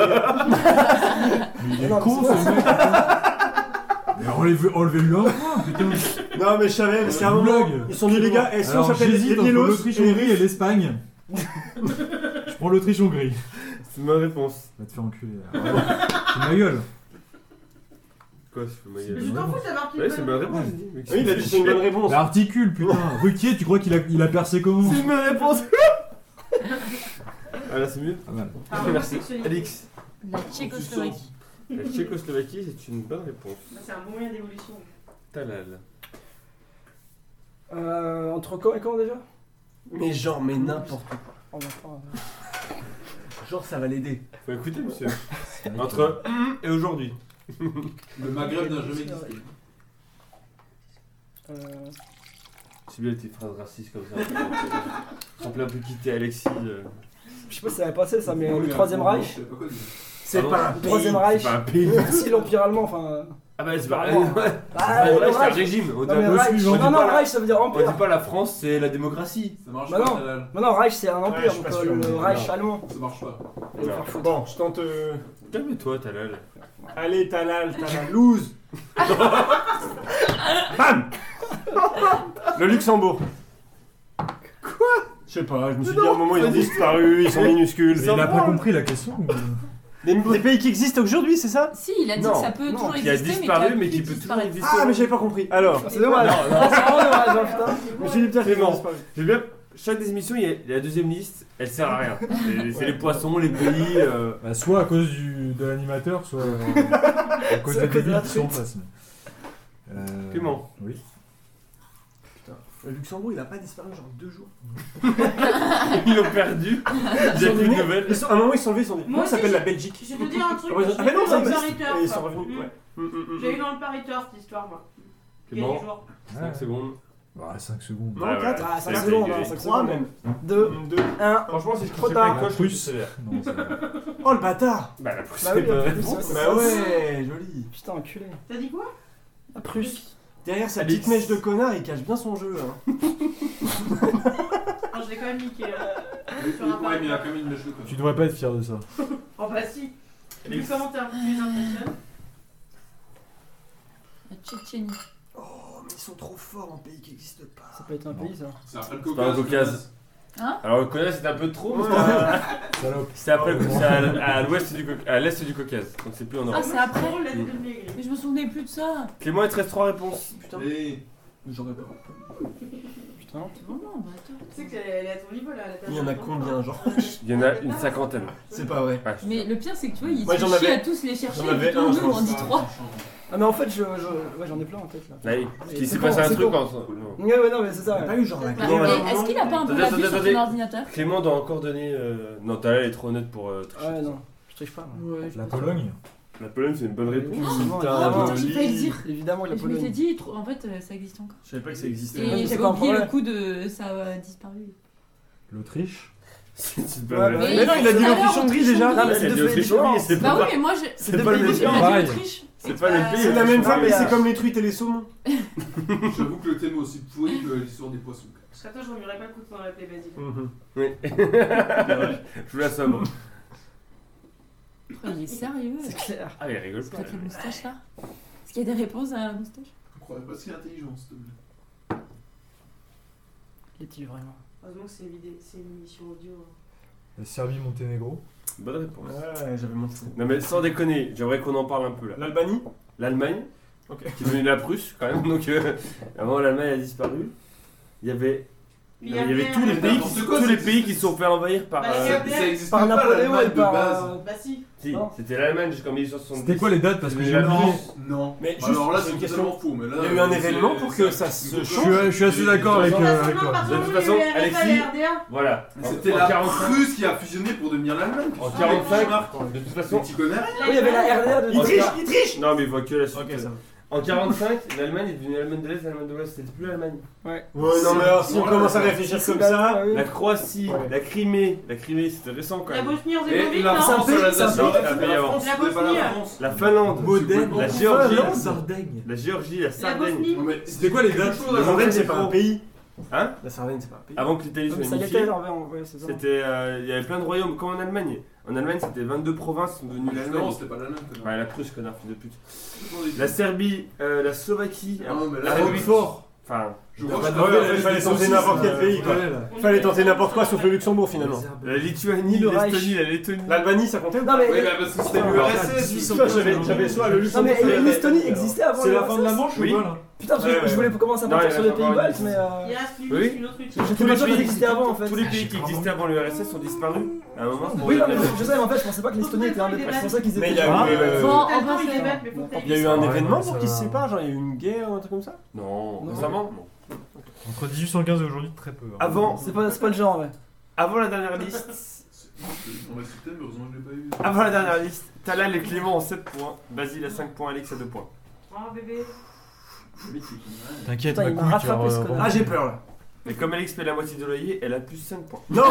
c'est- Mais il est Non, mais con c'est ce mec. Mais enlevez- Enlevez-lui un point, putain. Non, mais je savais, parce qu'à un moment, Blague. ils sont dit, les gars, et si on Alors s'appelle j'hésite les entre Bielos l'Autriche-Hongrie et l'Espagne. Je prends l'Autriche-Hongrie. C'est ma réponse. Va te faire enculer. là. C'est ma gueule. Quoi, c'est ma Mais gueule? je t'en fous, t'as marqué. Ouais, c'est ma bonne réponse, j'ai dit. mec, Oui, il a dit c'est une bonne réponse. Bah, articule, putain. Ruquier, tu crois qu'il a, il a percé comment? C'est ma réponse. Ah là, c'est mieux. Pas mal. Ah, Merci. perfectionniste. Alix. La Tchécoslovaquie. La Tchécoslovaquie, c'est une bonne réponse. Bah, c'est un bon moyen d'évolution. Talal. Euh, entre quand et quand déjà? Mais genre, mais n'importe quoi. On va pas. Genre, ça va l'aider. Faut écouter, monsieur. Entre hum et aujourd'hui. Le Maghreb n'a jamais existé. Euh, C'est bien tes phrases racistes comme ça. Semble un peu quitter Alexis. euh. je sais pas si ça va passer ça, mais le troisième Reich. Je sais pas quoi dire. C'est Ah pas non, un Le pays. troisième Reich. C'est pas un pays. Si l'Empire allemand, enfin. Ah bah c'est pas. Vraiment. Ouais. Ah, Ah, ouais, ouais, c'est un Reich. régime. On dit Non, mais un peu Reich, suivant. On dit non, non, pas la- Reich ça veut dire on dit empire. pas la France, c'est la démocratie. Ça marche Bah pas, non. Talal. Non, non, Reich c'est un Ouais, empire, je suis donc pas euh, sûr, le mais Reich non. allemand. Ça marche pas. Allez, Non. faire foutre. Bon, je tente. euh, Calme-toi, Talal. Allez, Talal, Talal, lose. Bam. Le Luxembourg. Quoi? Je sais pas, je me suis dit à un moment ils ont disparu, ils sont minuscules. Mais il a pas compris la question ou... Des, des pays qui existent aujourd'hui, c'est ça? Si, il a dit Non. que ça peut Non, toujours Qui a exister, disparu, mais, mais qui qui a peut pu toujours disparaître. exister. Ah, mais j'avais pas compris. Alors, C'est dommage. Non, non. C'est vraiment dommage, hein, putain. je me suis dit peut-être qu'ils ont Clément. disparu. J'ai bien. Chaque des émissions, il y a la deuxième liste, elle sert à rien. C'est c'est les poissons, les pays. euh, Bah, soit à cause du, de l'animateur, soit euh, à cause C'est à des cause de la débiles qui sont en truite. face. mais- Euh, Clément. Oui. Le Luxembourg, il a pas disparu genre deux jours. Ils l'ont perdu. Il y a plus de nouvelles. Ils sont- À un moment, ils sont levés, ils sont dit. Moi Comment ça aussi, s'appelle je- la Belgique? Je vais te dire un truc. Ah, je mais l'ai non, vu ça dans le existe. Pariteur, Et ils ça. sont revenus. Mm. Ouais. Hum, hum, hum, J'ai eu hum. dans le Pariteur cette histoire, moi. Il y a Clément. des jours. cinq secondes. Bah, cinq secondes. Non, Ouais, quatre. ouais. Ah, cinq C'est secondes, intégré. hein, cinq Trois secondes. même. deux, Hum, Deux. un. Franchement, si je Trop trouve tard. pas quoi, je suis Prusse. sévère. Non, c'est Oh le bâtard! Bah, la Prusse, Bah c'est oui, pas la la Prusse, réponse. ouais. Bah ouais, joli. Putain, enculé. T'as dit quoi? La Prusse. Derrière sa Alix. petite mèche de connard, il cache bien son jeu. Hein. Non, je l'ai quand même niqué. euh, sur un Ouais, mais il a Pariteur. quand même une mèche de Tu conneries. devrais pas être fier de ça. Oh bah si. Vu comment t'es- tu les impressionnes. La Tchétchénie. Oh, mais ils sont trop forts en pays qui n'existe pas. Ça peut être un pays ça. C'est après le C'est pas un Caucase. Caucase. Alors, le Caucase, c'était un peu trop, mais Ouais. c'était- Salope. c'était après, c'est à, à l'ouest du Caucase, à l'est du Caucase, donc c'est plus en Ah, Europe. c'est après. Drôle, la tête de maigri. Mais je me souvenais plus de ça. Clément, il te reste trois réponses. Putain. Et J'aurais pas. Putain. Non, non, bah attends. Tu sais qu'elle est à ton niveau là. la Il y en a personne. combien, genre? Il y en a une cinquantaine. C'est pas vrai. Ouais, je- Mais le pire, c'est que tu vois, ils Moi, se j'en chient avais- à tous les chercher. j'en Et avais puis un, nous, je on pense. dit trois. Ah, mais en fait, je, je... Ouais, j'en ai plein en tête là. Là, il Mais il c'est s'est con, passé un c'est truc con. en. non. Ouais, ouais, non, mais c'est ça. T'as pas eu genre la Bah, Non, guerre mais- à un Est-ce moment qu'il a pas un peu Attendez, la vue sur attendez, ton ordinateur? Clément doit encore donner. euh, Non, Talal est trop honnête pour. euh, tricher. Ouais, non, je triche pas. moi. Ouais, je La pense. Pologne. La Pologne, c'est une bonne réponse. Évidemment, Putain, évidemment, joli. J'ai failli le dire. évidemment que la Et je m'étais Pologne. dit, trop- en fait, euh, ça existe encore. Je savais pas que ça existait. Ouais, mais Et c'est j'avais pas un oublié le problème. coup de ça a disparu. L'Autriche. C'est une Ouais, bonne bah, réponse. mais non, il a dit tout à l'heure, l'Autriche-Hongrie déjà. Autriche-Hongrie. Non, mais Il a c'est dit deux pays Autriche-Hongrie, différents. c'est Bah pas- oui, mais moi, je... C'est deux pas le pays même différents. pays. j'ai Pareil. dit Autriche. C'est pas le même pays. C'est la même Ah, femme, mais, mais euh, c'est comme les truites et les saumons. j'avoue que le thème est aussi pourri que l'histoire des poissons. Parce qu'attends, je remuerai pas le couteau dans la plaie, vas-y. Oui. Je vous la somme. Oh, il est sérieux. C'est clair. Ah, il rigole C'est pas. pas quelle moustache là Est-ce qu'il y a des réponses à la moustache? Je croyais pas si intelligent, s'il te plaît. Est-il vraiment? Heureusement que c'est une, vidéo- c'est une émission audio. La Serbie-Monténégro. Bonne réponse. Ouais, j'avais montré. Non, mais sans déconner, j'aimerais qu'on en parle un peu là. L'Albanie? L'Allemagne, Ok. qui est devenue la Prusse quand même, donc euh, avant l'Allemagne a disparu. Il y avait, Puis il y avait il y a tous les bien- pays, n'importe qui, quoi, tous ça les pays existe. qui se sont fait envahir par. Bah, euh, il y a- Ça existe Par pas Napoléon l'Allemagne et de par. base. euh, Bah si. Si, Non. c'était l'Allemagne jusqu'en mille huit cent soixante-dix. C'était quoi les dates? Parce que j'ai Non. oublié. Non. Mais Bah juste, alors là, j'ai c'est une totalement question. faux. Mais là, Il y a eu un c'est- événement pour que ça c'est- se c'est- Je suis, je suis assez d'accord avec, Bah, euh, c'est avec non, toi. parce De toute que façon, il y a eu Alexis- la R D A. Voilà. Mais En- C'était en la quarante-cinq Prusse qui a fusionné pour devenir l'Allemagne. En qu'est-ce que quarante-cinq, tu marques de toute Mais façon. tu connais rien. Oui, il y avait la R D A de. Il triche, il triche! Non, mais il voit que la suite. Ok, ça va. En quarante-cinq, l'Allemagne est devenue l'Allemagne de l'Est, l'Allemagne de l'Ouest, c'était plus l'Allemagne. Ouais. Ouais, non, mais alors si on Ouais, commence à ouais. réfléchir comme ça. oui. La Croatie, Ouais. la Crimée, la Crimée c'était récent quand La même. Bosnie-Herzégovine, Et la non France, C'est un elle a pays, c'est un la pays. France, La France, La c'était pas Bosnie. la France. La Finlande, Modène, la Géorgie, Finlande. Sardaigne. la Géorgie, la La Sardaigne. Bosnie. Non, mais C'était quoi les dates? La Sardaigne, c'est pas un pays. Hein? La Sardaigne, c'est pas un pays. Avant que l'Italie Ouais, soit mais ça y unifiée, était, en vrai, en vrai, c'est ça. c'était, euh, il y avait plein de royaumes, comme en Allemagne. En Allemagne, c'était vingt-deux provinces sont devenues Non, l'Allemagne. c'était pas l'Allemagne. connard. Ouais, la Prusse, connard, fils de pute. Complètement débile. La Serbie, euh, la Slovaquie, Non, mais la la République, fort. Enfin, Je Ouais, crois que ouais, je ouais, il fallait tenter n'importe quel pays, quoi. Fallait tenter n'importe quoi sauf le Luxembourg finalement. la Lituanie, Le l'Estonie, Reich. la Lettonie. L'Albanie ça comptait ou Non pas mais, Oui, bah parce que c'était l'U R S S. Ils sont- Putain, j'avais j'avais soit le non, Luxembourg. mais soit l'Estonie la- existait avant. C'est la l'U R S S? fin de la manche ou Oui. pas là? Putain, parce que Ouais, je ouais. voulais commencer à Non, partir il sur y les a pays encore baltes, une- mais. euh, Il reste plus Oui. vite une autre J'étais utilité. pas sûr qu'ils existaient avant en fait. Tous les pays qui existaient avant l'U R S S ont disparu à un moment. Oui, non, mais je sais, mais en fait, je pensais pas que l'Estonie était un des. C'est pour ça qu'ils Mais il étaient. y a Ah, eu, euh, Bon, on T'as le temps, passe il à- débatte, mais faut que il y a eu un Ouais, événement non, pour ça qu'ils se va. séparent, genre il y a eu une guerre ou un truc comme ça. Non, Non. récemment non. Entre dix-huit cent quinze et aujourd'hui, très peu. hein. Avant, C'est pas, c'est pas le genre, ouais. avant la dernière liste, On va sauter, mais heureusement que je l'ai pas eu. avant la dernière liste, Talal et Clément ont sept points, Basile a cinq points, Alex a deux points. Oh bébé. T'inquiète, Putain, ma il m'a couille, tu vas rattrapé, ce re- connard. Ah j'ai peur là. Mais comme Alex paie la moitié de loyer, elle a plus cinq points. Non.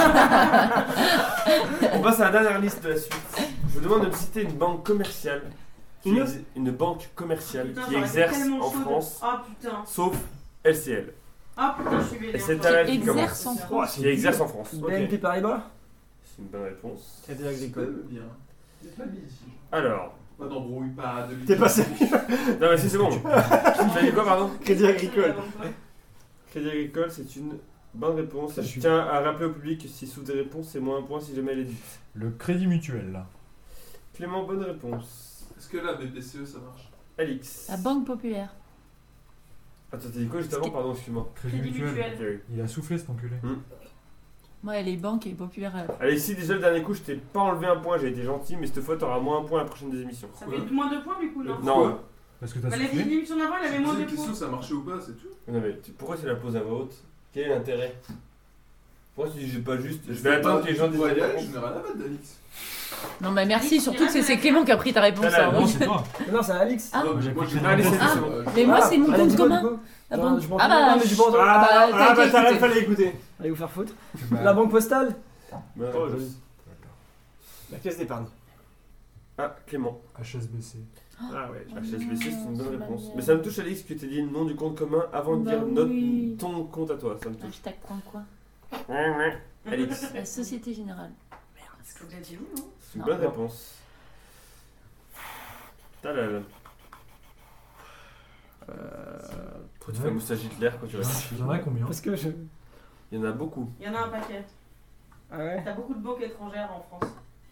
On passe à la dernière liste de la suite. Je vous demande de me citer une banque commerciale. qui Une exi- une banque commerciale Putain, qui j'aurais été exerce tellement en chaude. France, Ah putain. sauf L C L. Ah putain, je suis Et vénère. c'est Talal qui Exerce commence. en France. Qui exerce en France. B N P Paribas. C'est une bonne réponse. Crédit agricole. Bien. Il y a pas de ici. Alors, Pas d'embrouille, pas de. T'es passé. non mais si c'est bon. Tu as dit quoi, pardon? Crédit agricole. Crédit agricole, c'est une bonne réponse. Ça, Je je suis- tiens à rappeler au public que si sous des réponses, c'est moins un point si jamais elle est dite. Le crédit mutuel là. Clément, bonne réponse. Est-ce que la B P C E ça marche? Alix. La Banque Populaire. Attends, t'as dit quoi juste avant? Pardon, excuse-moi. Crédit Crédit mutuel. mutuel. Ok, oui. Il a soufflé cet enculé. Ouais, les banques et populaires. euh, Allez, si déjà le dernier coup, je t'ai pas enlevé un point, j'ai été gentil, mais cette fois, t'auras moins un point à la prochaine des émissions. Ça fait moins deux points du coup, non? Non, Parce que t'as Bah, soufflé. l'émission d'avant, il avait moins Je deux posais une points. question, ça marchait ou pas, c'est tout. non mais tu- pourquoi tu la poses à voix haute? Quel est l'intérêt? Pourquoi tu dis j'ai pas juste. Je vais attendre que les gens disent la Je réponse. n'ai rien à battre d'Alix. Non, mais merci, surtout que c'est- c'est Clément qui a pris ta réponse. Voilà, hein, Non, oui. c'est toi. Mais non, c'est Alix. Ah. Non, mais J'ai moi, pris j'ai le Allez, nom. c'est Ah. c'est bon. Mais moi, Ah, c'est mon elle a compte dit quoi, commun. du coup La Genre, banque. je m'en Ah souviens pas, bah, mais j'ai pas entendu. Ah bah, Ah t'as bah été t'as écouté. fallait écouter. Allez vous faire foutre. Bah, La banque postale. Bonne Oh, réponse. joli. La caisse d'épargne. Ah, Clément. H S B C. Ah ouais. H S B C, c'est une bonne c'est réponse. pas Mais bien. ça me touche, Alix, que tu aies dit le nom du compte commun avant de Bah dire notre, oui. ton compte à toi. Ça me touche. Hashtag coin coin. Alix, La Société Générale. C'est ce que vous aviez dit, non? c'est une Non. bonne réponse. Talal. Euh, Pourquoi tu fais un moustache Hitler quand tu réfléchis? Il y en a combien? Parce que je. Il y en a beaucoup. Il y en a un paquet. Ah ouais. T'as beaucoup de banques étrangères en France.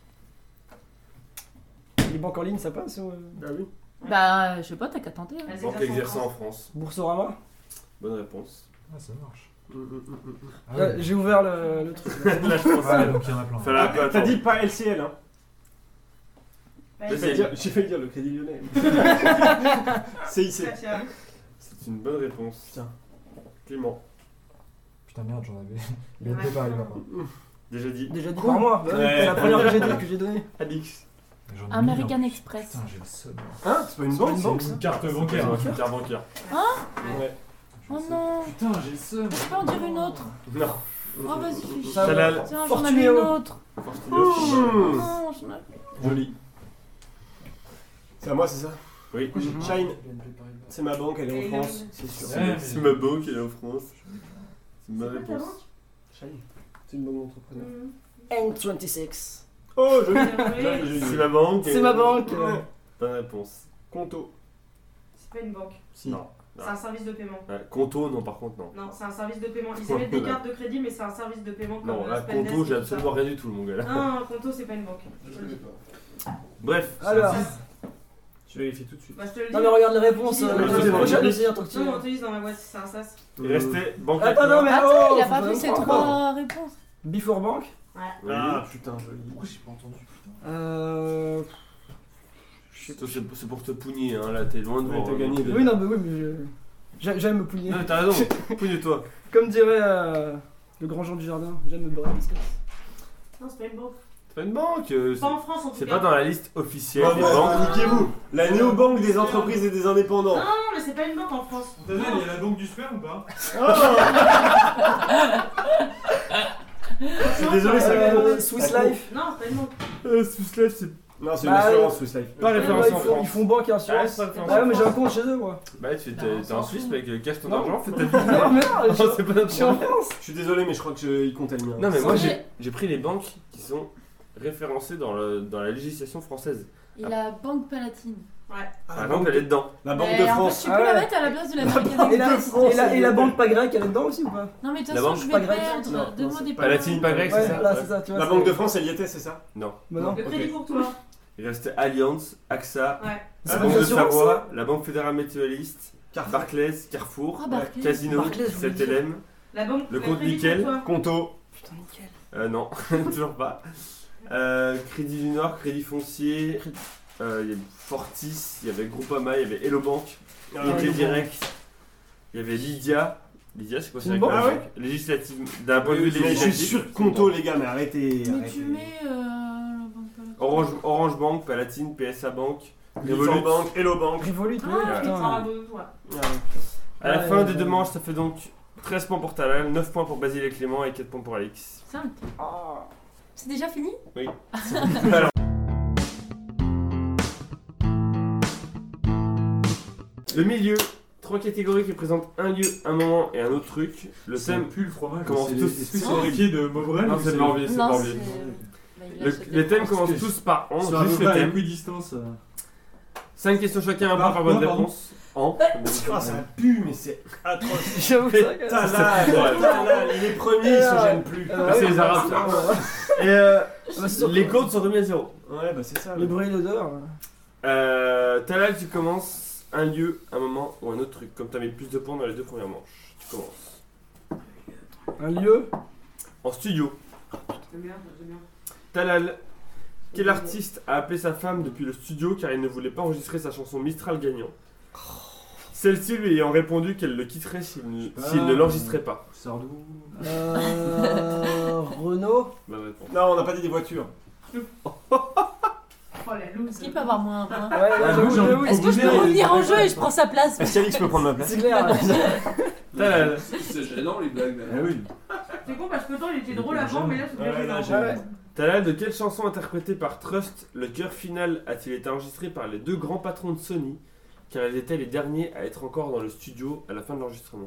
Les banques en ligne, ça passe ou... Ah oui. Bah, je sais pas, t'as qu'à tenter. hein. Elles Banque exercent en exerçant en France. France. Boursorama. Bonne réponse. Ah, ça marche. Mm, mm, mm, mm. Ah Euh, ouais. J'ai ouvert le, le truc. Là, je pense. Ouais, donc il y en a plein. Fallait un peu T'as attendre. dit pas L C L hein. Bah, Vas-y. J'ai failli dire- J'ai failli dire le crédit lyonnais. C I C. Katia. C'est une bonne réponse. Putain. Clément. Putain, merde, j'en avais. B N P Paribas. Déjà dit. Déjà dit par moi. Bah oui, Ouais. c'est la première que j'ai dit- que j'ai donnée. Alix. J'en ai American mis, en- Express. Putain, j'ai le seum. Hein? C'est pas une C'est pas banque une ça banque, C'est ça une carte C'est bancaire. une carte bancaire. Ouais. Oh non, Putain, j'ai le seum. je peux en dire une autre. Non. Oh, vas-y, fais chier. Ça va. Talal. Tiens, j'en avais Fortunéo. une autre. Fortunéo. Mmh. Non, j'en avais- Joli. C'est à moi, c'est ça? Oui. Shine, B N P Paribas. c'est ma banque, elle est Et en France, Léon. c'est sûr. C'est Ouais, ma- mais- c'est ma banque, elle est en France. C'est une bonne C'est quoi ta réponse. banque? Shine, c'est une banque d'entrepreneur. Mmh. N vingt-six. Oh, joli! Oui. C'est ma banque. C'est et- ma banque. Ouais. Bonne réponse. Conto. C'est pas une banque. Si. Non. C'est un service de paiement. Ouais, Conto, non, par contre, non. Non, c'est un service de paiement. Ils émettent des cartes de crédit, mais c'est un service de paiement comme Non, euh, là, Spendesk Conto, et j'ai tout ça. absolument rien du tout, mon gars. Là. Non, un Conto, c'est pas une banque. Je connais pas. Bref, Alors. je vérifie tout de suite. Bah, je te le dis. Non mais regarde les réponses. Oui, euh, oui, la oui, semaine oui, prochaine oui. aussi, un truc Non, mais on te dit dans la boîte, c'est un sas. Il restait banque. Attends, non mais Attends, oh, il a faut pas me fait ses croire. trois réponses. Before Bank. Ouais. Ah putain, joli. Pourquoi j'ai pas entendu, putain? Euh. Toi, C'est c'est pour te pougner, hein, là, t'es loin de Ouais, voir. t'as hein, gagné donc, des- euh, Oui, non, mais oui, mais je- j'ai- j'aime me pouiller. Non, mais t'as raison, pougne-toi. Comme dirait euh, le grand Jean du Jardin, j'aime me beurrer la biscotte. Non, c'est pas une banque. C'est pas une banque. euh, Pas en France en tout C'est cas. pas dans la liste officielle Ouais, des ouais, banques. niquez-vous! La néobanque des entreprises et des indépendants. Non, mais c'est pas une banque en France. T'as vu, il y a la banque du sperme ou pas? Je suis désolé, ça Euh, compte. Swiss Ça compte. Life. Non, c'est pas une banque. Euh, Swiss Life, c'est Non, c'est une Bah, assurance Swiss Life. pas Ouais, référencé ils, en font, France. ils font banque et Ah, assurance. c'est pas référencé Ah ouais, en mais j'ai un France. compte chez eux, moi. Bah, tu t'es Non, t'es on en s'en Suisse, fout. mec, euh, cache ton Non. argent, fais ta vie. Non, mais non, Non, c'est pas je suis en notre France. Je suis désolé, mais je crois qu'il comptait le mien. Non, mais moi, C'est j'ai vrai. j'ai pris les banques qui sont référencées dans, le, dans la législation française. Et la Banque Palatine. Ah, Par la, exemple, banque, elle est dedans. la Banque Mais de en fait, France. tu peux Ah la ouais. mettre à la place de la Et Américaine la, Express. et, la, et la banque pas grecque, elle est dedans aussi ou pas? Non, mais de toute La façon, banque je pas vais grecque. perdre. Non, Donne-moi non, des c'est Pas latine, pas grecque, Ouais, c'est ça là ouais. c'est ça, tu vois. La c'est- Banque de France, elle y était, c'est ça? Non. Bah non. Le Ok. crédit pour toi. Il restait Allianz, AXA, Ouais. la C'est Banque pas de d'assurance, Savoie, la Banque Fédérale Mutualiste, Carrefour. Barclays, Carrefour, Ah, Barclays. Casino, Barclays, je voulais sept L M. La banque. Le la compte crédit nickel. pour toi. Conto. Putain, nickel. Euh, non, toujours pas. Euh, Crédit du Nord, Crédit Foncier, euh, il y avait Fortis, il y avait Groupama, il y avait Hello Bank, Ah, Nickel Hello Bank. Direct, il y avait Lydia. Lydia, c'est quoi C'est c'est une comme banque banque Législative, d'un point de vue Mais je suis législatif. sûr, Conto, les gars, mais arrêtez. Mais arrêtez. tu mets. euh, la banque pas- Orange, Orange Bank, Palatine, P S A Bank, Revolut Revolut. Bank, Hello Bank. Revolut, Ah, ouais, putain. putain. Ah, ouais. Ah, ouais. À la Ouais, fin ouais, des ouais. deux manches, ça fait donc treize points pour Talal, neuf points pour Basile et Clément et quatre points pour Alix. Simple. C'est déjà fini? Alors, le milieu, trois catégories qui présentent un lieu, un moment et un autre truc. Le C'est thème, plus le fromage. commence c'est- tous- Est-ce que c'est les pieds de Maubrel Non, ou c'est Morbier, c'est Non, Morbier. c'est. Bah, il Le- achète les des thèmes parts. commencent Parce que tous par an, Sur un juste le repas à thème. équidistance. euh, cinq questions chacun, un point Par par bonne quoi, pardon réponse. En. Ah, ça pue, mais c'est atroce. J'avoue ça. quand même. Talal, Talal, les premiers, ils se gênent plus. Euh, Ah, c'est ouais, les Arabes, bah, ça. Et euh, bah, c'est sûr les que- comptes sont remis à zéro. Ouais, bah c'est ça. Le bruit et l'odeur. Euh, Talal, tu commences un lieu, un moment ou un autre truc. Comme tu as mis plus de points dans les deux premières manches. Tu commences. Un lieu. En studio, C'est bien, c'est bien. Talal. Quel artiste a appelé sa femme depuis le studio car il ne voulait pas enregistrer sa chanson Mistral gagnant? Celle-ci lui ayant répondu qu'elle le quitterait s'il ne, pas, s'il ne l'enregistrait pas. Sardou. Euh. Renault. Bonne réponse. Non, on n'a pas dit des voitures. Oh la loose. Est-ce qu'il peut avoir moins un point? Ouais, là, Ah, j'avoue, j'ai envie j'avoue, de Est-ce que je peux Vous voulez- revenir en jeu et je prends sa place? Est-ce qu'Alix peut prendre ma place? c'est clair. Talal. C'est gênant les blagues Ah là. oui. C'est con parce que toi il était drôle avant, mais là c'est Ouais, bien là, gênant. j'ai- Ouais. Talal, de quelle chanson interprétée par Trust le chœur final a-t-il été enregistré par les deux grands patrons de Sony car ils étaient les derniers à être encore dans le studio à la fin de l'enregistrement?